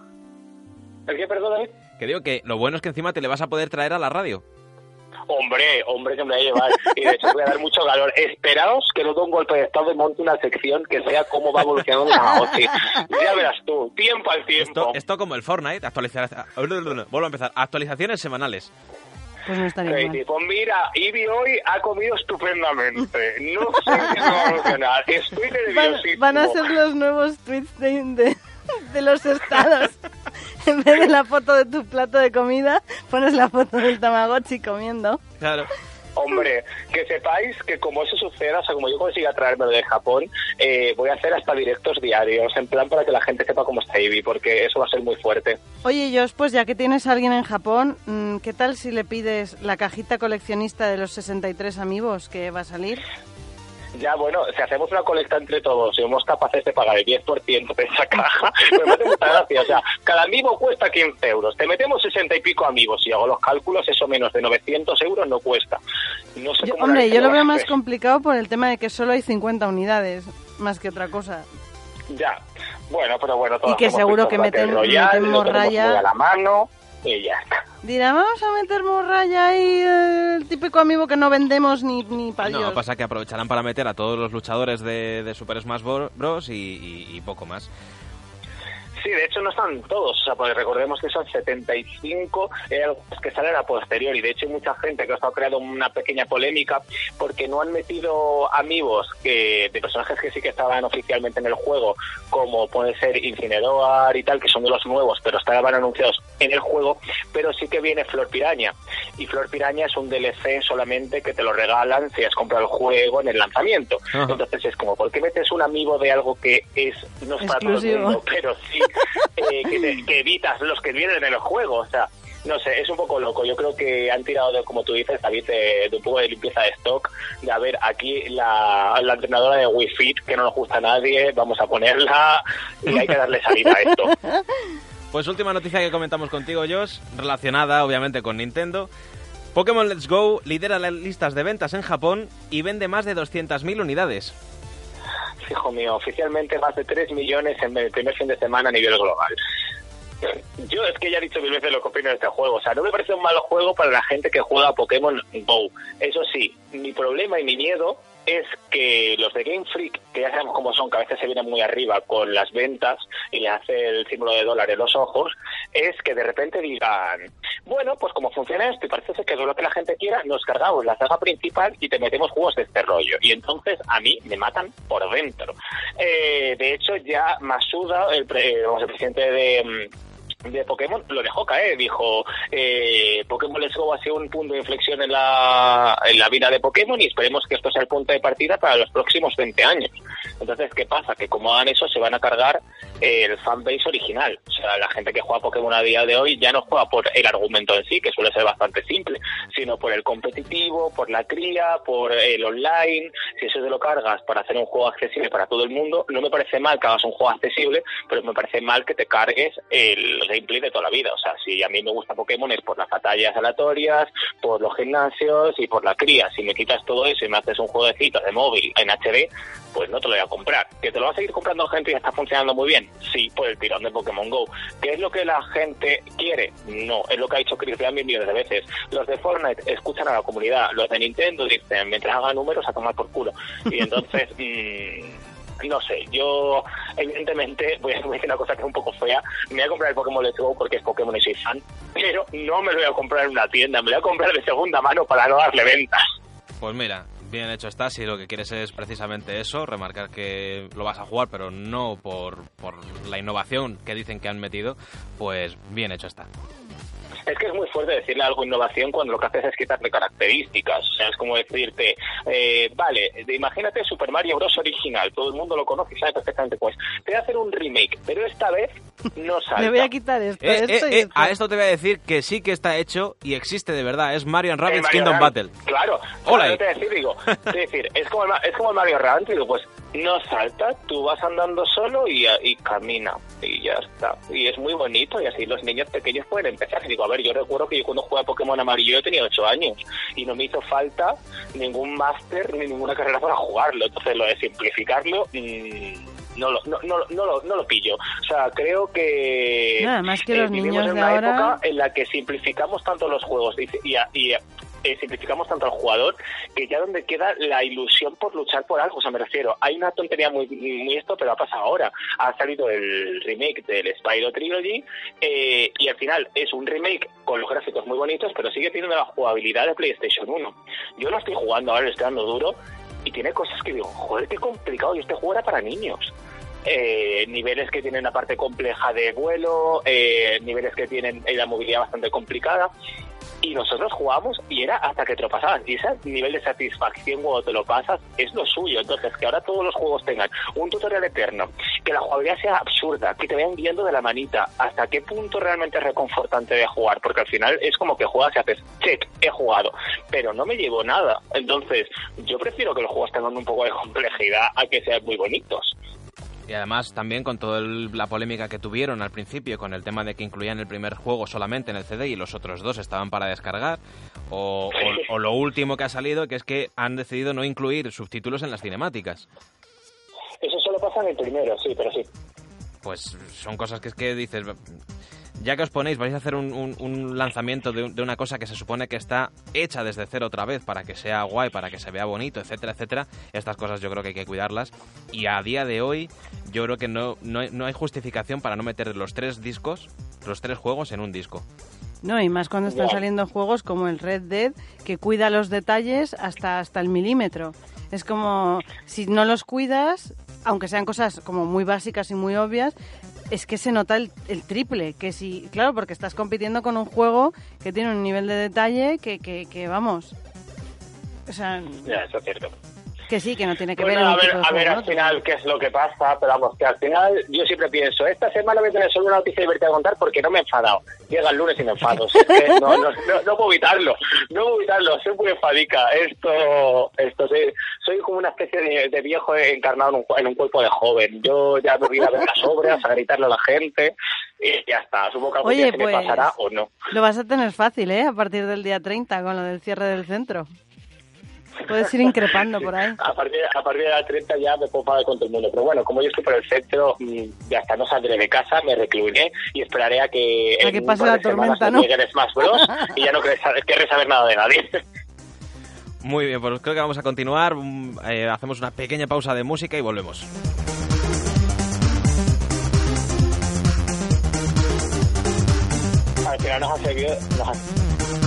¿El qué, perdón, David? Que digo que lo bueno es que encima te le vas a poder traer a la radio. Hombre, hombre, que me voy a llevar. Y de hecho voy a dar mucho calor. Esperaos que no dé un golpe de estado y monte una sección que sea cómo va evolucionando el Tamagotchi. Ya verás tú, tiempo al tiempo. Esto, esto como el Fortnite, actualizar... Vuelvo a empezar. Actualizaciones semanales. Pues no estaría Crazy. mal. Pues mira, Eevee hoy ha comido estupendamente. No sé qué va a evolucionar. Estoy Van, nerviosísimo. van a ser los nuevos tweets de, de, de los estados. En vez de la foto de tu plato de comida, pones la foto del Tamagotchi comiendo. Claro. Hombre, que sepáis que como eso suceda, o sea, como yo consiga traérmelo de Japón, eh, voy a hacer hasta directos diarios, en plan para que la gente sepa cómo está Eevee, porque eso va a ser muy fuerte. Oye, Josh, pues ya que tienes a alguien en Japón, mm, ¿qué tal si le pides la cajita coleccionista de los sesenta y tres amigos que va a salir? Ya, bueno, si hacemos una colecta entre todos y somos capaces de pagar el diez por ciento de esa caja, me hace mucha gracia. O sea, cada amigo cuesta quince euros. Te metemos sesenta y pico amigos y hago los cálculos, eso menos de novecientos euros no cuesta. No sé Yo, cómo hombre, narices yo lo vas veo a más hacer. complicado por el tema de que solo hay cincuenta unidades, más que otra cosa. Ya, bueno, pero bueno, todos Y que hemos seguro visto que Battle meten- Royale, meten lo tenemos morralla. muy a la mano y ya está. Dirá, vamos a meter morralla ahí, eh, el típico amigo que no vendemos ni, ni para Dios. No, pasa que aprovecharán para meter a todos los luchadores de, de Super Smash Bros. y, y, y poco más. Sí, de hecho no están todos, o sea, porque recordemos que son setenta y cinco eh, que salen a posteriori, y de hecho hay mucha gente que ha estado creando una pequeña polémica porque no han metido amigos que de personajes que sí que estaban oficialmente en el juego, como puede ser Incineroar y tal, que son de los nuevos, pero estaban anunciados en el juego, pero sí que viene Flor Piraña, y Flor Piraña es un D L C solamente que te lo regalan si has comprado el juego en el lanzamiento. Ajá. Entonces es como, ¿por qué metes un amiibo de algo que es no es para todo el mundo, pero sí eh, que, te, que evitas los que vienen en el juego? O sea, no sé, es un poco loco. Yo creo que han tirado, de, como tú dices, David, de, de un poco de limpieza de stock, de a ver, aquí la, la entrenadora de Wii Fit, que no nos gusta a nadie, vamos a ponerla y hay que darle salida a esto. Pues última noticia que comentamos contigo, Josh, relacionada obviamente con Nintendo. Pokémon Let's Go lidera las listas de ventas en Japón y vende más de doscientas mil unidades. Hijo mío, oficialmente más de tres millones en el primer fin de semana a nivel global. Yo es que ya he dicho mil veces lo que opino de este juego. O sea, no me parece un mal juego para la gente que juega a Pokémon Go. Eso sí, mi problema y mi miedo es que los de Game Freak, que ya sabemos cómo son, que a veces se vienen muy arriba con las ventas y le hace el símbolo de dólar en los ojos, es que de repente digan, bueno, pues como funciona esto y parece ser que es lo que la gente quiera, nos cargamos la saga principal y te metemos juegos de este rollo. Y entonces a mí me matan por dentro. Eh, de hecho, ya Masuda, el, pre, vamos, el presidente de... de Pokémon, lo dejó caer, dijo eh, Pokémon Let's Go ha sido un punto de inflexión en la, en la vida de Pokémon y esperemos que esto sea el punto de partida para los próximos veinte años. Entonces, ¿qué pasa? Que como hagan eso, se van a cargar eh, el fanbase original. O sea, la gente que juega Pokémon a día de hoy ya no juega por el argumento en sí, que suele ser bastante simple, sino por el competitivo, por la cría, por el online. Si eso te lo cargas para hacer un juego accesible para todo el mundo, no me parece mal que hagas un juego accesible, pero me parece mal que te cargues el gameplay de toda la vida. O sea, si a mí me gusta Pokémon es por las batallas aleatorias, por los gimnasios y por la cría. Si me quitas todo eso y me haces un jueguecito de móvil en H D, pues no te lo voy a comprar. ¿Que te lo va a seguir comprando gente y está funcionando muy bien? Sí, por el tirón de Pokémon Go. ¿Qué es lo que la gente quiere? No, es lo que ha dicho Chris Ram millones de veces. Los de Fortnite escuchan a la comunidad, los de Nintendo dicen, mientras haga números a tomar por culo. Y entonces... mmm, no sé, yo evidentemente voy a decir una cosa que es un poco fea, me voy a comprar el Pokémon Let's Go porque es Pokémon y soy fan, pero no me lo voy a comprar en una tienda, me lo voy a comprar de segunda mano para no darle ventas. Pues mira, bien hecho está, si lo que quieres es precisamente eso, remarcar que lo vas a jugar, pero no por, por la innovación que dicen que han metido, pues bien hecho está. Es que es muy fuerte decirle algo innovación cuando lo que haces es quitarle características. O sea, es como decirte, eh, vale, imagínate Super Mario Bros. Original, todo el mundo lo conoce y sabe perfectamente pues. Te voy a hacer un remake, pero esta vez no salta. Le voy a quitar esto, eh, esto eh, y eh, esto. A esto te voy a decir que sí que está hecho y existe de verdad. Es Mario and Rabbids Mario Kingdom Run. Battle. Claro. Hola. Te decir, digo, es decir, es como el, es como el Mario Run, digo, pues no salta, tú vas andando solo y, y camina y ya está. Y es muy bonito y así los niños pequeños pueden empezar. Y digo, a ver, yo recuerdo que yo cuando jugaba Pokémon amarillo yo tenía ocho años y no me hizo falta ningún máster ni ninguna carrera para jugarlo. Entonces lo de simplificarlo mmm, no, lo, no, no, no, lo, no lo pillo. O sea, creo que nada más que eh, los vivimos niños en de una ahora... época en la que simplificamos tanto los juegos y, y, y Eh, simplificamos tanto al jugador que ya donde queda la ilusión por luchar por algo. O sea, me refiero, hay una tontería muy, muy esto, pero ha pasado ahora. Ha salido el remake del Spyro Trilogy eh, y al final es un remake con los gráficos muy bonitos, pero sigue teniendo la jugabilidad de PlayStation uno. Yo lo estoy jugando ahora, le estoy dando duro y tiene cosas que digo, joder, qué complicado, y este juego era para niños. Eh, niveles que tienen una parte compleja de vuelo, eh, niveles que tienen la movilidad bastante complicada. Y nosotros jugamos y era hasta que te lo pasabas. Y ese nivel de satisfacción cuando te lo pasas es lo suyo. Entonces, que ahora todos los juegos tengan un tutorial eterno, que la jugabilidad sea absurda, que te vayan guiando de la manita, hasta qué punto realmente es reconfortante de jugar. Porque al final es como que juegas y haces, check, he jugado, pero no me llevo nada. Entonces, yo prefiero que los juegos tengan un poco de complejidad a que sean muy bonitos. Y además también con toda la polémica que tuvieron al principio con el tema de que incluían el primer juego solamente en el C D y los otros dos estaban para descargar, o, o, o lo último que ha salido, que es que han decidido no incluir subtítulos en las cinemáticas. Eso solo pasa en el primero, sí, pero sí. Pues son cosas que es que dices... ya que os ponéis, vais a hacer un, un, un lanzamiento de, un, de una cosa que se supone que está hecha desde cero otra vez para que sea guay, para que se vea bonito, etcétera, etcétera. Estas cosas yo creo que hay que cuidarlas. Y a día de hoy yo creo que no, no, hay, no hay justificación para no meter los tres discos, los tres juegos en un disco. No, y más cuando están saliendo juegos como el Red Dead, que cuida los detalles hasta, hasta el milímetro. Es como, si no los cuidas, aunque sean cosas como muy básicas y muy obvias, es que se nota el, el triple, que si, claro, porque estás compitiendo con un juego que tiene un nivel de detalle que, que, que vamos, o sea... Ya, eso es cierto. Que sí, que no tiene que bueno, ver... a ver, tipo de a ver juego, al final qué es lo que pasa, pero vamos, que al final yo siempre pienso, esta semana voy a tener solo una noticia divertida a contar porque no me he enfadado. Llega el lunes y me enfado. Es que no, no, no, no puedo evitarlo, no puedo evitarlo, soy muy enfadica. Esto, esto soy, soy como una especie de, de viejo encarnado en un, en un cuerpo de joven. Yo ya me voy a ver las obras, a gritarle a la gente y ya está. Supongo que algún Oye, día se pues, me pasará o no. Lo vas a tener fácil, ¿eh? A partir del día treinta, con lo del cierre del centro. Puedes ir increpando por ahí. A partir, a partir de la treinta ya me puedo pagar con todo el mundo. Pero bueno, como yo estoy por el centro, ya hasta no saldré de casa, me recluiré y esperaré a que, a que pase la tormenta, ¿no? Llegue el Smash Bros. Y ya no querré saber nada de nadie. Muy bien, pues creo que vamos a continuar. Eh, hacemos una pequeña pausa de música y volvemos. Al final nos ha servido... Nos ha...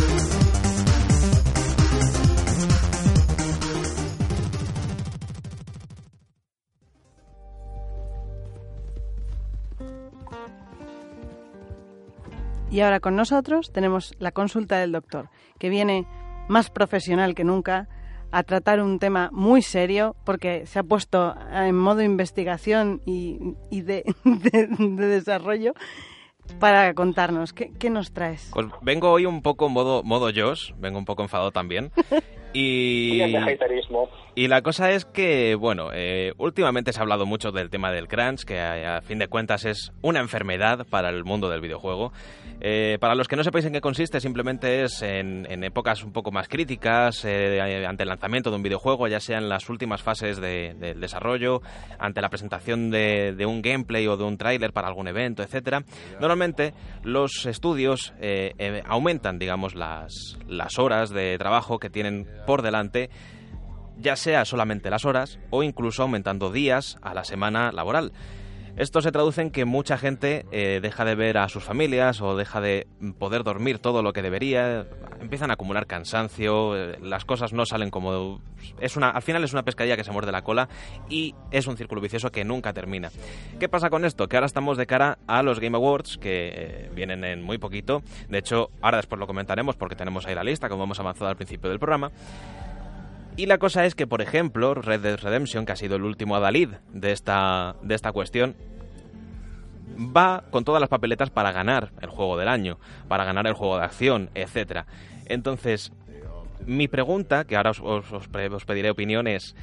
Y ahora con nosotros tenemos la consulta del doctor, que viene más profesional que nunca a tratar un tema muy serio, porque se ha puesto en modo investigación y, y de, de, de desarrollo para contarnos. ¿Qué, qué nos traes? Pues vengo hoy un poco en modo, modo Josh, vengo un poco enfadado también. Y, y la cosa es que, bueno, eh, últimamente se ha hablado mucho del tema del crunch, que a, a fin de cuentas es una enfermedad para el mundo del videojuego. Eh, para los que no sepáis en qué consiste, simplemente es en, en épocas un poco más críticas, eh, ante el lanzamiento de un videojuego, ya sea en las últimas fases de, del desarrollo, ante la presentación de, de un gameplay o de un tráiler para algún evento, etcétera. Normalmente los estudios eh, eh, aumentan, digamos, las, las horas de trabajo que tienen por delante, ya sea solamente las horas o incluso aumentando días a la semana laboral. Esto se traduce en que mucha gente eh, deja de ver a sus familias o deja de poder dormir todo lo que debería, empiezan a acumular cansancio, eh, las cosas no salen como... es una, al final es una pescadilla que se muerde la cola y es un círculo vicioso que nunca termina. ¿Qué pasa con esto? Que ahora estamos de cara a los Game Awards, que eh, vienen en muy poquito. De hecho, ahora después lo comentaremos porque tenemos ahí la lista, como hemos avanzado al principio del programa. Y la cosa es que, por ejemplo, Red Dead Redemption, que ha sido el último adalid de esta, de esta cuestión, va con todas las papeletas para ganar el juego del año, para ganar el juego de acción, etcétera. Entonces, mi pregunta, que ahora os, os, os pediré opinión, es...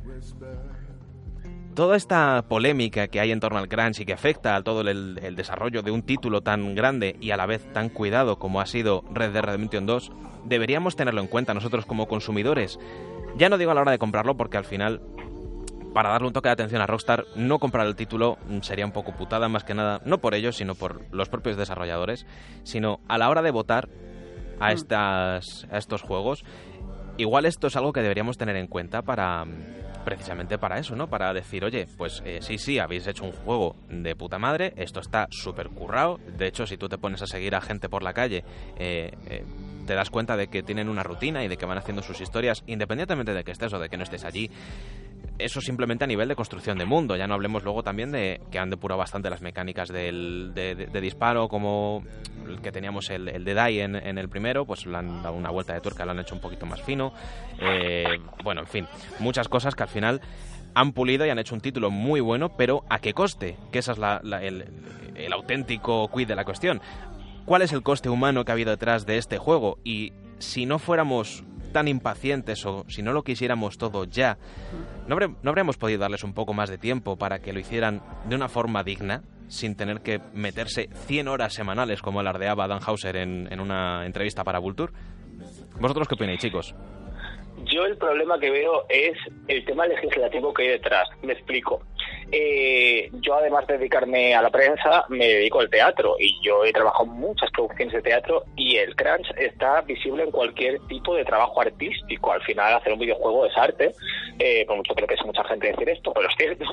toda esta polémica que hay en torno al crunch y que afecta a todo el, el desarrollo de un título tan grande y a la vez tan cuidado como ha sido Red Dead Redemption dos, ¿deberíamos tenerlo en cuenta nosotros como consumidores? Ya no digo a la hora de comprarlo, porque al final, para darle un toque de atención a Rockstar, no comprar el título sería un poco putada, más que nada, no por ellos, sino por los propios desarrolladores, sino a la hora de votar a, estas, a estos juegos. Igual esto es algo que deberíamos tener en cuenta para... precisamente para eso, ¿no? Para decir, oye, pues eh, sí, sí, habéis hecho un juego de puta madre, esto está súper currado. De hecho, si tú te pones a seguir a gente por la calle, eh, eh, te das cuenta de que tienen una rutina y de que van haciendo sus historias, independientemente de que estés o de que no estés allí. Eso simplemente a nivel de construcción de mundo. Ya no hablemos luego también de que han depurado bastante las mecánicas del, de, de, de disparo, como el que teníamos el, el de D A I en, en el primero, pues le han dado una vuelta de tuerca, lo han hecho un poquito más fino. Eh, bueno, en fin, muchas cosas que al final han pulido y han hecho un título muy bueno, pero ¿a qué coste? Que esa es la, la, el, el auténtico quid de la cuestión. ¿Cuál es el coste humano que ha habido detrás de este juego? Y si no fuéramos tan impacientes o si no lo quisiéramos todo ya, ¿no, habré, ¿no habríamos podido darles un poco más de tiempo para que lo hicieran de una forma digna, sin tener que meterse cien horas semanales como alardeaba Dan Houser en, en una entrevista para Vulture? ¿Vosotros qué opináis, chicos? Yo el problema que veo es el tema legislativo que hay detrás. Me explico. Eh, yo, además de dedicarme a la prensa, me dedico al teatro, y yo he trabajado en muchas producciones de teatro, y el crunch está visible en cualquier tipo de trabajo artístico. Al final, hacer un videojuego es arte, eh, por mucho que le pese a mucha gente decir esto, pero es cierto.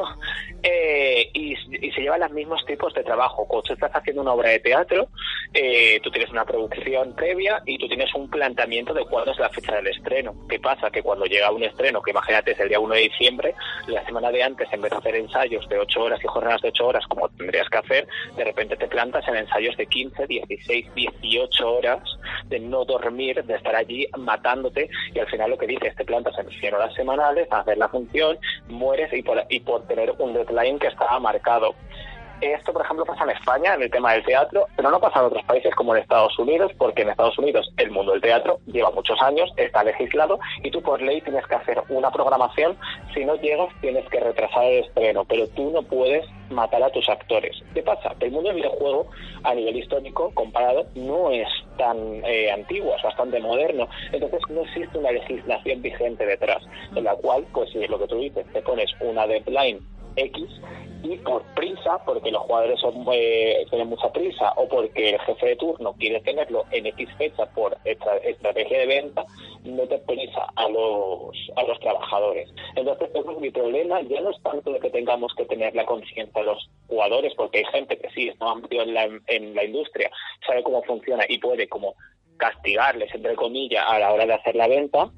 Eh, y, y se llevan los mismos tipos de trabajo. Cuando tú estás haciendo una obra de teatro, eh, tú tienes una producción previa y tú tienes un planteamiento de cuándo es la fecha del estreno. ¿Qué pasa? Que cuando llega un estreno, que imagínate es el día uno de diciembre, la semana de antes, en vez de hacer ensayos de ocho horas y jornadas de ocho horas como tendrías que hacer, de repente te plantas en ensayos de quince, dieciséis, dieciocho horas de no dormir, de estar allí matándote, y al final lo que dices, te plantas en cien horas semanales a hacer la función, mueres y por, y por tener un deadline que estaba marcado. Esto, por ejemplo, pasa en España, en el tema del teatro, pero no pasa en otros países como en Estados Unidos, porque en Estados Unidos el mundo del teatro lleva muchos años, está legislado, y tú por ley tienes que hacer una programación. Si no llegas, tienes que retrasar el estreno, pero tú no puedes matar a tus actores. ¿Qué pasa? Que el mundo del videojuego, a nivel histórico, comparado, no es tan eh, antiguo, es bastante moderno. Entonces no existe una legislación vigente detrás, en la cual, pues si lo que tú dices, te pones una deadline X, y por prisa, porque los jugadores son, eh, tienen mucha prisa, o porque el jefe de turno quiere tenerlo en X fecha por estra- estrategia de venta, no te prisa a los a los trabajadores. Entonces, ese es mi problema. Ya no es tanto de que tengamos que tener la conciencia de los jugadores, porque hay gente que sí está amplio en la, en la industria, sabe cómo funciona y puede como castigarles, entre comillas, a la hora de hacer la venta,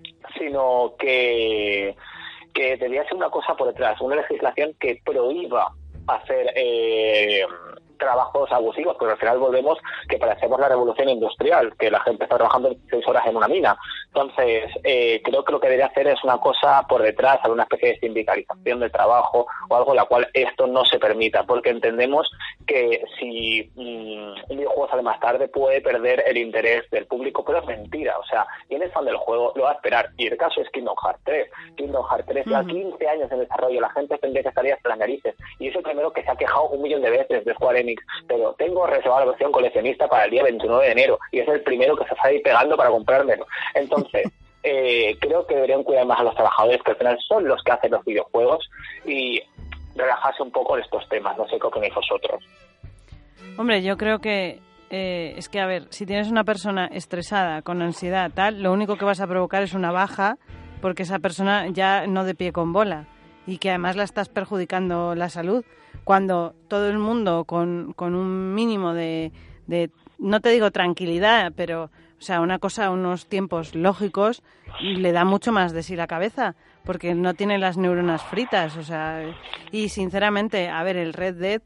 sino que que debería ser una cosa por detrás, una legislación que prohíba hacer eh, trabajos abusivos, pero al final volvemos que parecemos la revolución industrial, que la gente está trabajando seis horas en una mina. Entonces, eh, creo que lo que debería hacer es una cosa por detrás, alguna especie de sindicalización del trabajo o algo en la cual esto no se permita, porque entendemos que si mmm, un videojuego sale más tarde puede perder el interés del público, pero es mentira. O sea, quien es fan del juego lo va a esperar, y el caso es Kingdom Hearts tres. Kingdom Hearts tres lleva quince años en desarrollo, la gente tendría que estaría hasta las narices, y es el primero que se ha quejado un millón de veces de Square Enix, pero tengo reservada la versión coleccionista para el día veintinueve de enero, y es el primero que se está ahí pegando para comprármelo. Entonces, eh, creo que deberían cuidar más a los trabajadores, que al final son los que hacen los videojuegos, y relajarse un poco en estos temas. No sé qué opináis vosotros. Hombre, yo creo que eh, es que, a ver, si tienes una persona estresada, con ansiedad, tal, lo único que vas a provocar es una baja, porque esa persona ya no de pie con bola, y que además la estás perjudicando la salud, cuando todo el mundo con, con un mínimo de, de, no te digo tranquilidad, pero, o sea, una cosa, unos tiempos lógicos, le da mucho más de sí la cabeza, porque no tiene las neuronas fritas, o sea, y sinceramente, a ver, el Red Dead,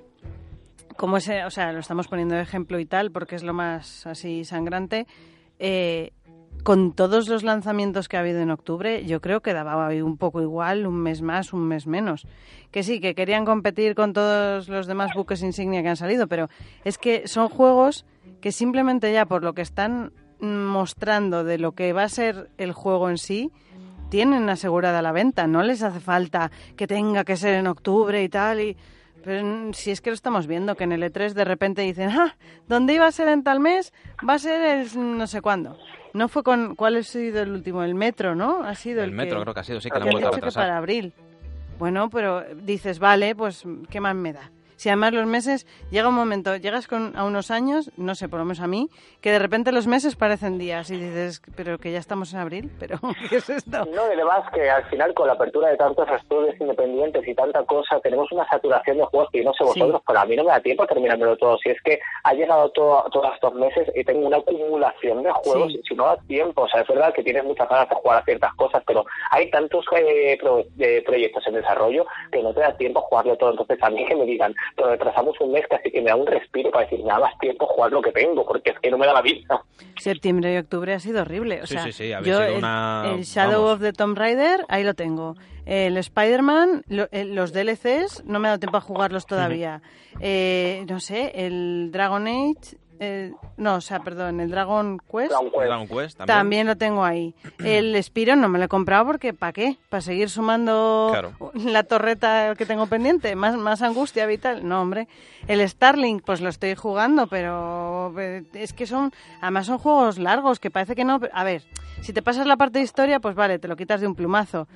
como ese, o sea, lo estamos poniendo de ejemplo y tal, porque es lo más así sangrante, eh, con todos los lanzamientos que ha habido en octubre, yo creo que daba un poco igual, un mes más, un mes menos. Que sí, que querían competir con todos los demás buques insignia que han salido, pero es que son juegos que simplemente ya por lo que están mostrando de lo que va a ser el juego en sí, tienen asegurada la venta. No les hace falta que tenga que ser en octubre y tal, y... Pero si es que lo estamos viendo, que en el E tres de repente dicen, ah, ¿dónde iba a ser en tal mes? Va a ser el no sé cuándo. No fue con... ¿Cuál ha sido el último? El Metro, ¿no? Ha sido el, el Metro que, creo que ha sido, sí, que que lo han vuelto a han dicho que retrasar. para abril. Bueno, pero dices, vale, pues, ¿qué más me da? Si además los meses, llega un momento, llegas con a unos años, no sé, por lo menos a mí, que de repente los meses parecen días y dices, pero que ya estamos en abril, pero ¿qué es esto? No, y además que al final con la apertura de tantos estudios independientes y tanta cosa, tenemos una saturación de juegos que yo no sé vosotros, sí, pero a mí no me da tiempo a terminármelo todo. Si es que ha llegado todo, todos estos meses y tengo una acumulación de juegos, sí, si no da tiempo. O sea, es verdad que tienes muchas ganas de jugar a ciertas cosas, pero hay tantos eh, pro, de proyectos en desarrollo que no te da tiempo a jugarlo todo. Entonces a mí que me digan, pero retrasamos un mes, casi que me da un respiro para decir, me da más tiempo jugar lo que tengo, porque es que no me da la vida. Septiembre y octubre ha sido horrible. O sí, sea, sí, sí, yo sido el, una... el Shadow Vamos. of the Tomb Raider, ahí lo tengo. El Spider-Man, lo, el, los D L Cs, no me ha dado tiempo a jugarlos todavía. eh, no sé, el Dragon Age... El, no, o sea, perdón, el Dragon Quest, Dragon Quest, Dragon Quest también. también lo tengo ahí. El Spyro no me lo he comprado porque ¿para qué? ¿Para seguir sumando Claro. la torreta que tengo pendiente? ¿Más, más angustia vital? No, hombre. El Starlink, pues lo estoy jugando, pero es que son, además son juegos largos que parece que no... A ver, si te pasas la parte de historia, pues vale, te lo quitas de un plumazo.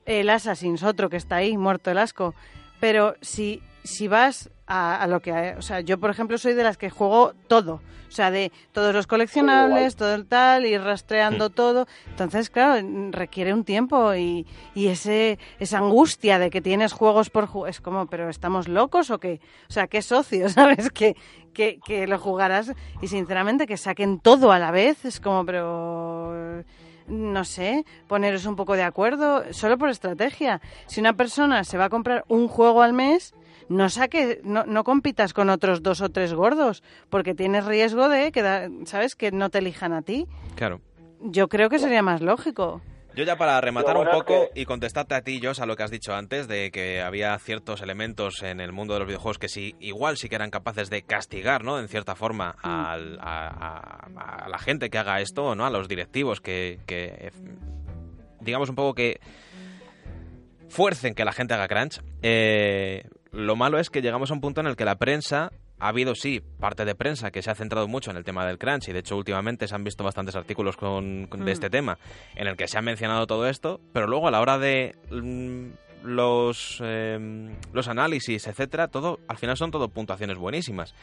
el Assassin's, otro que está ahí, muerto el asco. Pero si, si vas a, a lo que... O sea, yo, por ejemplo, soy de las que juego todo. O sea, de todos los coleccionables, todo el tal, ir rastreando mm. todo. Entonces, claro, requiere un tiempo y, y ese esa angustia de que tienes juegos por jugar. Es como, ¿pero estamos locos o qué? O sea, ¿qué socio, sabes? Que, que, que lo jugarás y, sinceramente, que saquen todo a la vez. Es como, pero... no sé, poneros un poco de acuerdo, solo por estrategia. Si una persona se va a comprar un juego al mes... no saque, no, no compitas con otros dos o tres gordos, porque tienes riesgo de que, da, ¿sabes?, que no te elijan a ti. Claro. Yo creo que sería más lógico. Yo ya para rematar bueno, un poco que... y contestarte a ti, Josh, a lo que has dicho antes, de que había ciertos elementos en el mundo de los videojuegos que sí, igual sí que eran capaces de castigar, ¿no?, en cierta forma, mm. al, a, a, a la gente que haga esto, ¿no?, a los directivos que, que digamos un poco que fuercen que la gente haga crunch. Eh... Lo malo es que llegamos a un punto en el que la prensa, ha habido sí parte de prensa que se ha centrado mucho en el tema del crunch y de hecho últimamente se han visto bastantes artículos con, con, de este tema en el que se ha mencionado todo esto, pero luego a la hora de mm, los, eh, los análisis, etcétera, todo al final son todo puntuaciones buenísimas.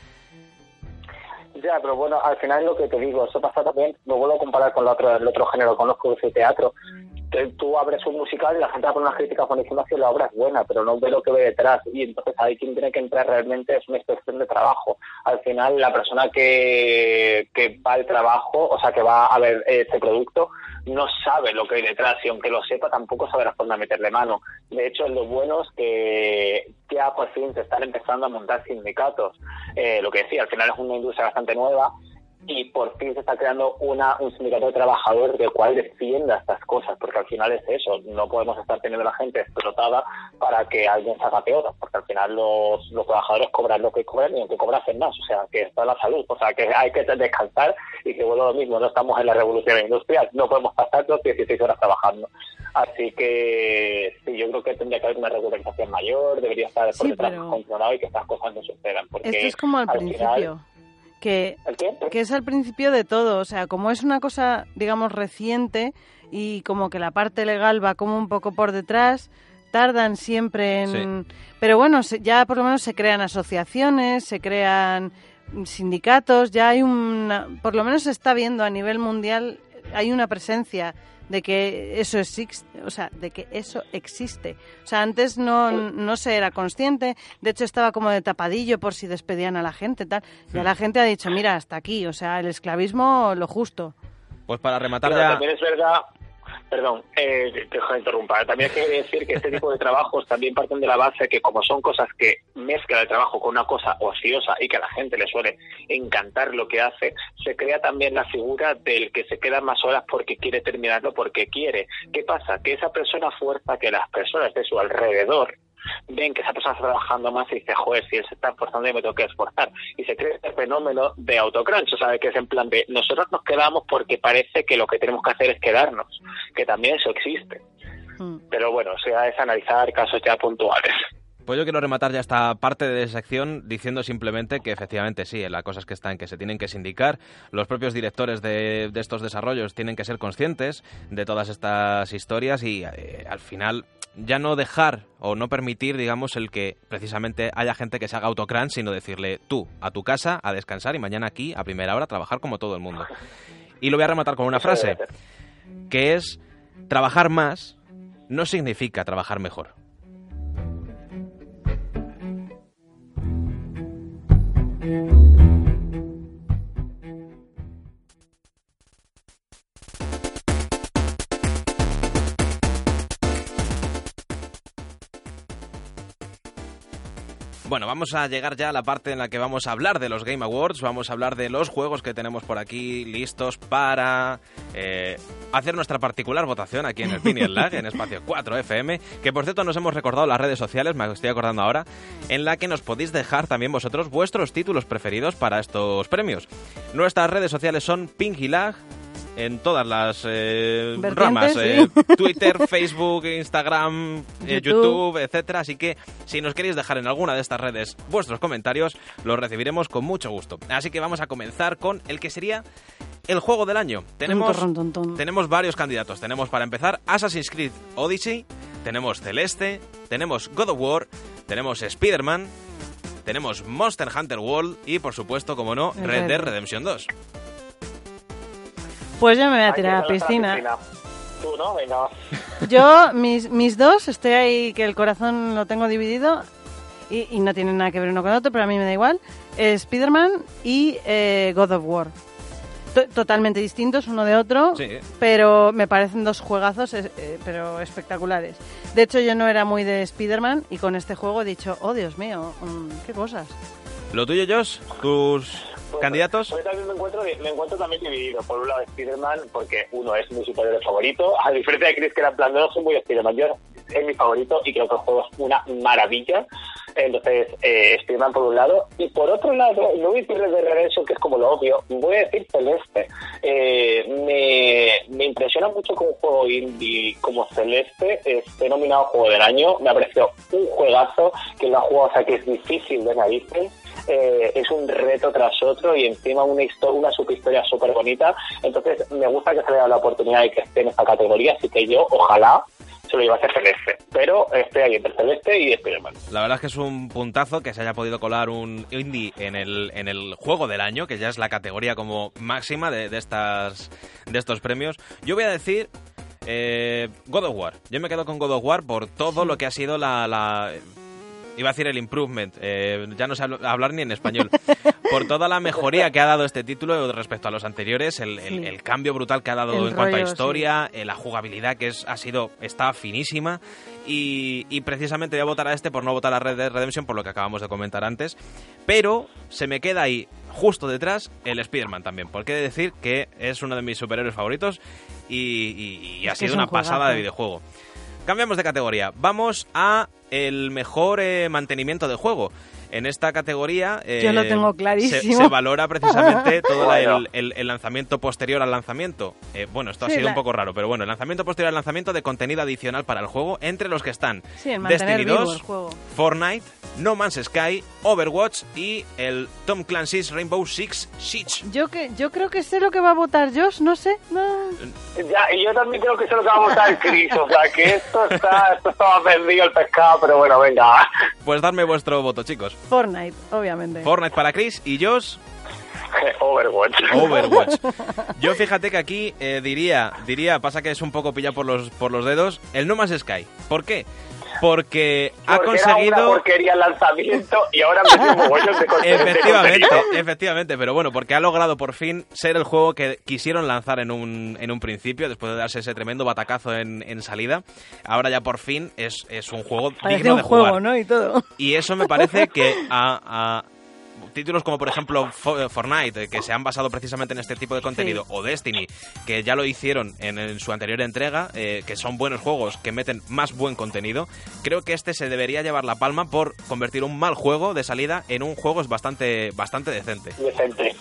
Ya, pero bueno, al final lo que te digo, eso pasa también, lo vuelvo a comparar con el otro, el otro género, con los cursos de teatro. Tú abres un musical y la gente va a poner unas críticas buenísimas y la obra es buena, pero no ve lo que ve detrás. Y entonces ahí quien tiene que entrar realmente es una inspección de trabajo. Al final, la persona que, que va al trabajo, o sea, que va a ver este producto, no sabe lo que hay detrás y aunque lo sepa, tampoco sabe la forma de meterle mano. De hecho, lo bueno es que ya por fin se están empezando a montar sindicatos. Eh, lo que decía, al final es una industria bastante nueva. Y por fin se está creando una un sindicato de trabajadores del cual defienda estas cosas, porque al final es eso, no podemos estar teniendo a la gente explotada para que alguien se haga peor, porque al final los, los trabajadores cobran lo que cobran y aunque cobrasen más, o sea, que está la salud, o sea, que hay que descansar y que vuelvo lo mismo, no estamos en la revolución industrial, no podemos pasar los dieciséis horas trabajando. Así que sí, yo creo que tendría que haber una regularización mayor, debería estar por sí, detrás pero... controlado y que estas cosas no sucedan. Porque esto es como al, al principio. Final... Que, que es al principio de todo, o sea, como es una cosa, digamos, reciente y como que la parte legal va como un poco por detrás, tardan siempre en... Sí. Pero bueno, se, ya por lo menos se crean asociaciones, se crean sindicatos, ya hay una... Por lo menos se está viendo a nivel mundial, hay una presencia de que eso existe, o sea, de que eso existe. O sea, antes no, no se era consciente, de hecho estaba como de tapadillo por si despedían a la gente, tal. Ya sí. La gente ha dicho, mira, hasta aquí, o sea, el esclavismo lo justo. Pues para rematar Pero ya... también es verdad... Perdón, eh, te dejo de interrumpir. También hay que decir que este tipo de trabajos también parten de la base que como son cosas que mezclan el trabajo con una cosa ociosa y que a la gente le suele encantar lo que hace, se crea también la figura del que se queda más horas porque quiere terminarlo porque quiere. ¿Qué pasa? Que esa persona fuerza que las personas de su alrededor ven que esa persona está trabajando más y dice, joder, si él se está esforzando yo me tengo que esforzar. Y se crea este fenómeno de autocrunch, o sea, que es en plan de nosotros nos quedamos porque parece que lo que tenemos que hacer es quedarnos, que también eso existe. Mm. Pero bueno, o sea, es analizar casos ya puntuales. Pues yo quiero rematar ya esta parte de sección diciendo simplemente que efectivamente sí, la cosa es que está en que se tienen que sindicar, los propios directores de, de estos desarrollos tienen que ser conscientes de todas estas historias y eh, al final ya no dejar o no permitir, digamos, el que precisamente haya gente que se haga autocrunch, sino decirle tú a tu casa a descansar y mañana aquí a primera hora a trabajar como todo el mundo. Y lo voy a rematar con una frase, que es trabajar más no significa trabajar mejor. Bueno, vamos a llegar ya a la parte en la que vamos a hablar de los Game Awards, vamos a hablar de los juegos que tenemos por aquí listos para eh, hacer nuestra particular votación aquí en el Pin y el Lag, en Espacio cuatro F M, que por cierto nos hemos recordado las redes sociales, me estoy acordando ahora, en la que nos podéis dejar también vosotros vuestros títulos preferidos para estos premios. Nuestras redes sociales son Pin y Lag, en todas las eh, Vertientes, ramas, sí. eh, Twitter, Facebook, Instagram, eh, YouTube. YouTube, etcétera. Así que si nos queréis dejar en alguna de estas redes vuestros comentarios, los recibiremos con mucho gusto. Así que vamos a comenzar con el que sería el juego del año. Tenemos, Tonto, tonto, tonto. tenemos varios candidatos. Tenemos para empezar Assassin's Creed Odyssey, tenemos Celeste, tenemos God of War, tenemos Spider-Man, tenemos Monster Hunter World y, por supuesto, como no, El Red Red Dead Dead. Redemption dos. Pues yo me voy a Hay tirar a la que lanzar piscina. Tú, ¿no? Venga. Yo, mis, mis dos, estoy ahí que el corazón lo tengo dividido y, y no tienen nada que ver uno con otro, pero a mí me da igual. Eh, Spider-Man y eh, God of War. To- totalmente distintos uno de otro, Sí. pero me parecen dos juegazos, eh, eh, pero espectaculares. De hecho, yo no era muy de Spider-Man y con este juego he dicho, oh Dios mío, mm, qué cosas. ¿Lo tuyo, Josh? ¿Tus candidatos? Yo también me encuentro, me encuentro también dividido. Por un lado Spider-Man, porque uno es mi superhéroe favorito. A diferencia de Chris, que era en plan, no soy muy de Spider-Man, yo es mi favorito y creo que el juego es una maravilla. Entonces, eh, Spider-Man por un lado. Y por otro lado, no voy a decir Red Dead Redemption, que es como lo obvio, voy a decir Celeste. Eh, me, me impresiona mucho que un juego indie como Celeste esté nominado Juego del Año. Me ha parecido un juegazo, que lo ha jugado, o sea, que es difícil de narices. Eh, es un reto tras otro y encima una historia, una subhistoria súper bonita. Entonces, me gusta que se le haya la oportunidad de que esté en esta categoría, así que yo, ojalá, se lo llevase Celeste. Pero estoy ahí entre Celeste y Spider-Man. La verdad es que es un puntazo que se haya podido colar un indie en el, en el juego del año, que ya es la categoría como máxima de, de, estas, de estos premios. Yo voy a decir eh, God of War. Yo me quedo con God of War por todo lo que ha sido la... la iba a decir el improvement, eh, ya no sé habl- hablar ni en español. Por toda la mejoría que ha dado este título respecto a los anteriores, el, el, Sí. el cambio brutal que ha dado El en cuanto a rollo, historia, eh, la jugabilidad que es, ha sido, está finísima. Y, y precisamente voy a votar a este por no votar a Red Dead Redemption, por lo que acabamos de comentar antes. Pero se me queda ahí, justo detrás, el Spider-Man también. Porque he de decir que es uno de mis superhéroes favoritos y, y- y ha Es que sido es un una pasada juegazo. de videojuego. Cambiamos de categoría. Vamos a el mejor eh, mantenimiento de juego. En esta categoría eh, Yo lo tengo se, clarísimo. se valora precisamente todo la- Bueno. el, el- el lanzamiento posterior al lanzamiento. Eh, bueno, esto ha Sí, sido la- un poco raro, pero bueno, el lanzamiento posterior al lanzamiento de contenido adicional para el juego, entre los que están Sí, en mantener Destiny vivo dos, el juego. Fortnite, No Man's Sky, Overwatch y el Tom Clancy's Rainbow Six Siege. Yo que yo creo que sé lo que va a votar Josh, no sé. No. Ya, y yo también creo que eso es lo que va a votar Chris. O sea, que esto está, esto está más vendido el pescado, pero bueno, venga. Pues darme vuestro voto, chicos. Fortnite, obviamente. Fortnite para Chris y Josh, Overwatch. Overwatch. Yo fíjate que aquí eh, diría, diría, pasa que es un poco pillado por los, por los dedos, el No Man's Sky. ¿Por qué? Porque ha Porque era una conseguido... porquería el lanzamiento y ahora me dio mogollón de contenido. Efectivamente, efectivamente, pero bueno, porque ha logrado por fin ser el juego que quisieron lanzar en un, en un principio, después de darse ese tremendo batacazo en, en salida. Ahora ya por fin es, es un juego Parece digno un de jugar. juego, ¿no? Y todo. Y eso me parece que a, a títulos como por ejemplo Fo- Fortnite, que se han basado precisamente en este tipo de contenido, Sí. o Destiny, que ya lo hicieron en, en su anterior entrega, eh, que son buenos juegos que meten más buen contenido, creo que este se debería llevar la palma por convertir un mal juego de salida en un juego bastante, bastante decente. Decente.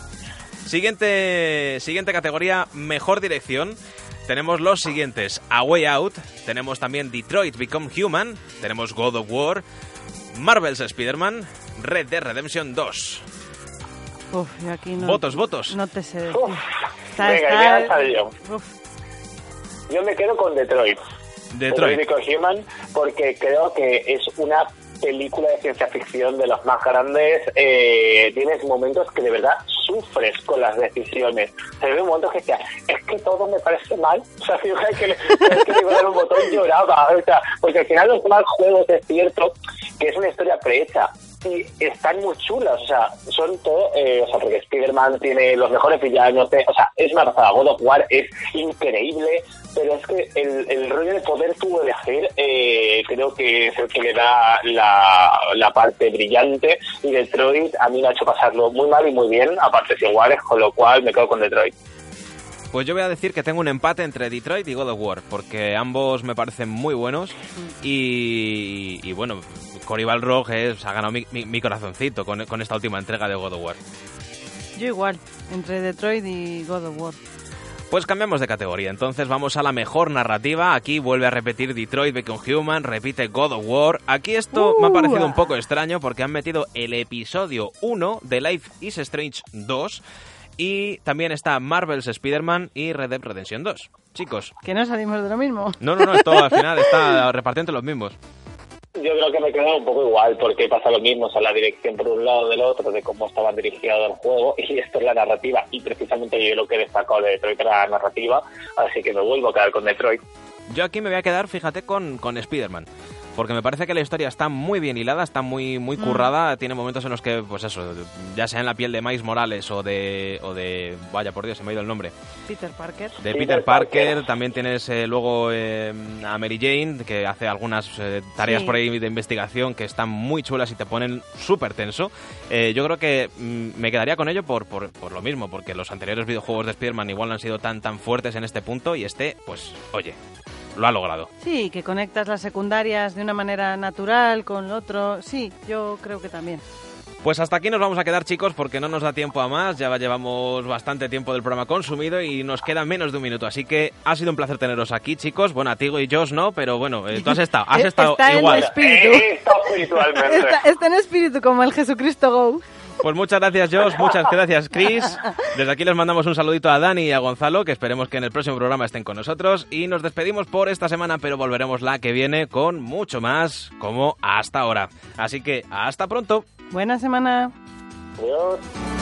Siguiente, siguiente categoría, mejor dirección. Tenemos los siguientes: A Way Out, tenemos también Detroit Become Human, tenemos God of War, Marvel's Spider-Man, Red Dead Redemption dos. Uf, yo aquí no. Votos, votos. No te sé decir. Uf. Está, Venga, está- ya está yo. Uf. Yo me quedo con Detroit. Detroit. Become Human, porque creo que es una película de ciencia ficción de los más grandes. Eh, tienes momentos que de verdad sufres con las decisiones. Se ve un momento que decía, es que todo me parece mal. O sea, yo creo que le que le iba a dar un botón y lloraba. O sea, porque al final los demás juegos es cierto que es una historia prehecha. Y están muy chulas, o sea, son todo, eh, o sea, porque Spider-Man tiene los mejores villanos, eh, o sea, es una pasada. God of War es increíble, pero es que el, el rollo de poder tú elegir, eh, creo que es el que le da la, la parte brillante, y Detroit a mí me ha hecho pasarlo muy mal y muy bien, a partes iguales, con lo cual me quedo con Detroit. Pues yo voy a decir que tengo un empate entre Detroit y God of War, porque ambos me parecen muy buenos y, y bueno, Cory Balrog es, ha ganado mi, mi, mi corazoncito con, con esta última entrega de God of War. Yo igual, entre Detroit y God of War. Pues cambiamos de categoría, entonces vamos a la mejor narrativa. Aquí vuelve a repetir Detroit Become Human, repite God of War. Aquí esto uh, me ha parecido un poco extraño porque han metido el episodio uno de Life is Strange dos y también está Marvel's Spider-Man y Red Dead Redemption dos. Chicos. Que no salimos de lo mismo. No, no, no, esto al final está repartido entre los mismos. Yo creo que me queda un poco igual, porque pasa lo mismo, o sea, la dirección por un lado del otro, de cómo estaba dirigido el juego, y esto es la narrativa, y precisamente yo lo que destacó de Detroit era la narrativa, así que me vuelvo a quedar con Detroit. Yo aquí me voy a quedar, fíjate, con, con Spider-Man, porque me parece que la historia está muy bien hilada, está muy muy currada, mm. tiene momentos en los que, pues eso, ya sea en la piel de Miles Morales o de, o de vaya por Dios, se me ha ido el nombre. Peter Parker. De Peter, Peter Parker, Parker, también tienes eh, luego eh, a Mary Jane, que hace algunas eh, tareas sí. por ahí de investigación que están muy chulas y te ponen súper tenso. Eh, yo creo que mm, me quedaría con ello por, por, por lo mismo, porque los anteriores videojuegos de Spider-Man igual no han sido tan, tan fuertes en este punto y este, pues, oye... lo ha logrado. Sí, que conectas las secundarias de una manera natural con lo otro. Sí, yo creo que también. Pues hasta aquí nos vamos a quedar, chicos, porque no nos da tiempo a más. Ya llevamos bastante tiempo del programa consumido y nos queda menos de un minuto. Así que ha sido un placer teneros aquí, chicos. Bueno, a ti y Josh no, pero bueno, eh, tú has estado, has estado está igual. En espíritu. Eh, está espiritualmente. Está, está en espíritu como el Jesucristo Go. Pues muchas gracias, Josh, muchas gracias, Chris. Desde aquí les mandamos un saludito a Dani y a Gonzalo, que esperemos que en el próximo programa estén con nosotros. Y nos despedimos por esta semana, pero volveremos la que viene con mucho más, como hasta ahora. Así que, hasta pronto. Buena semana. Adiós.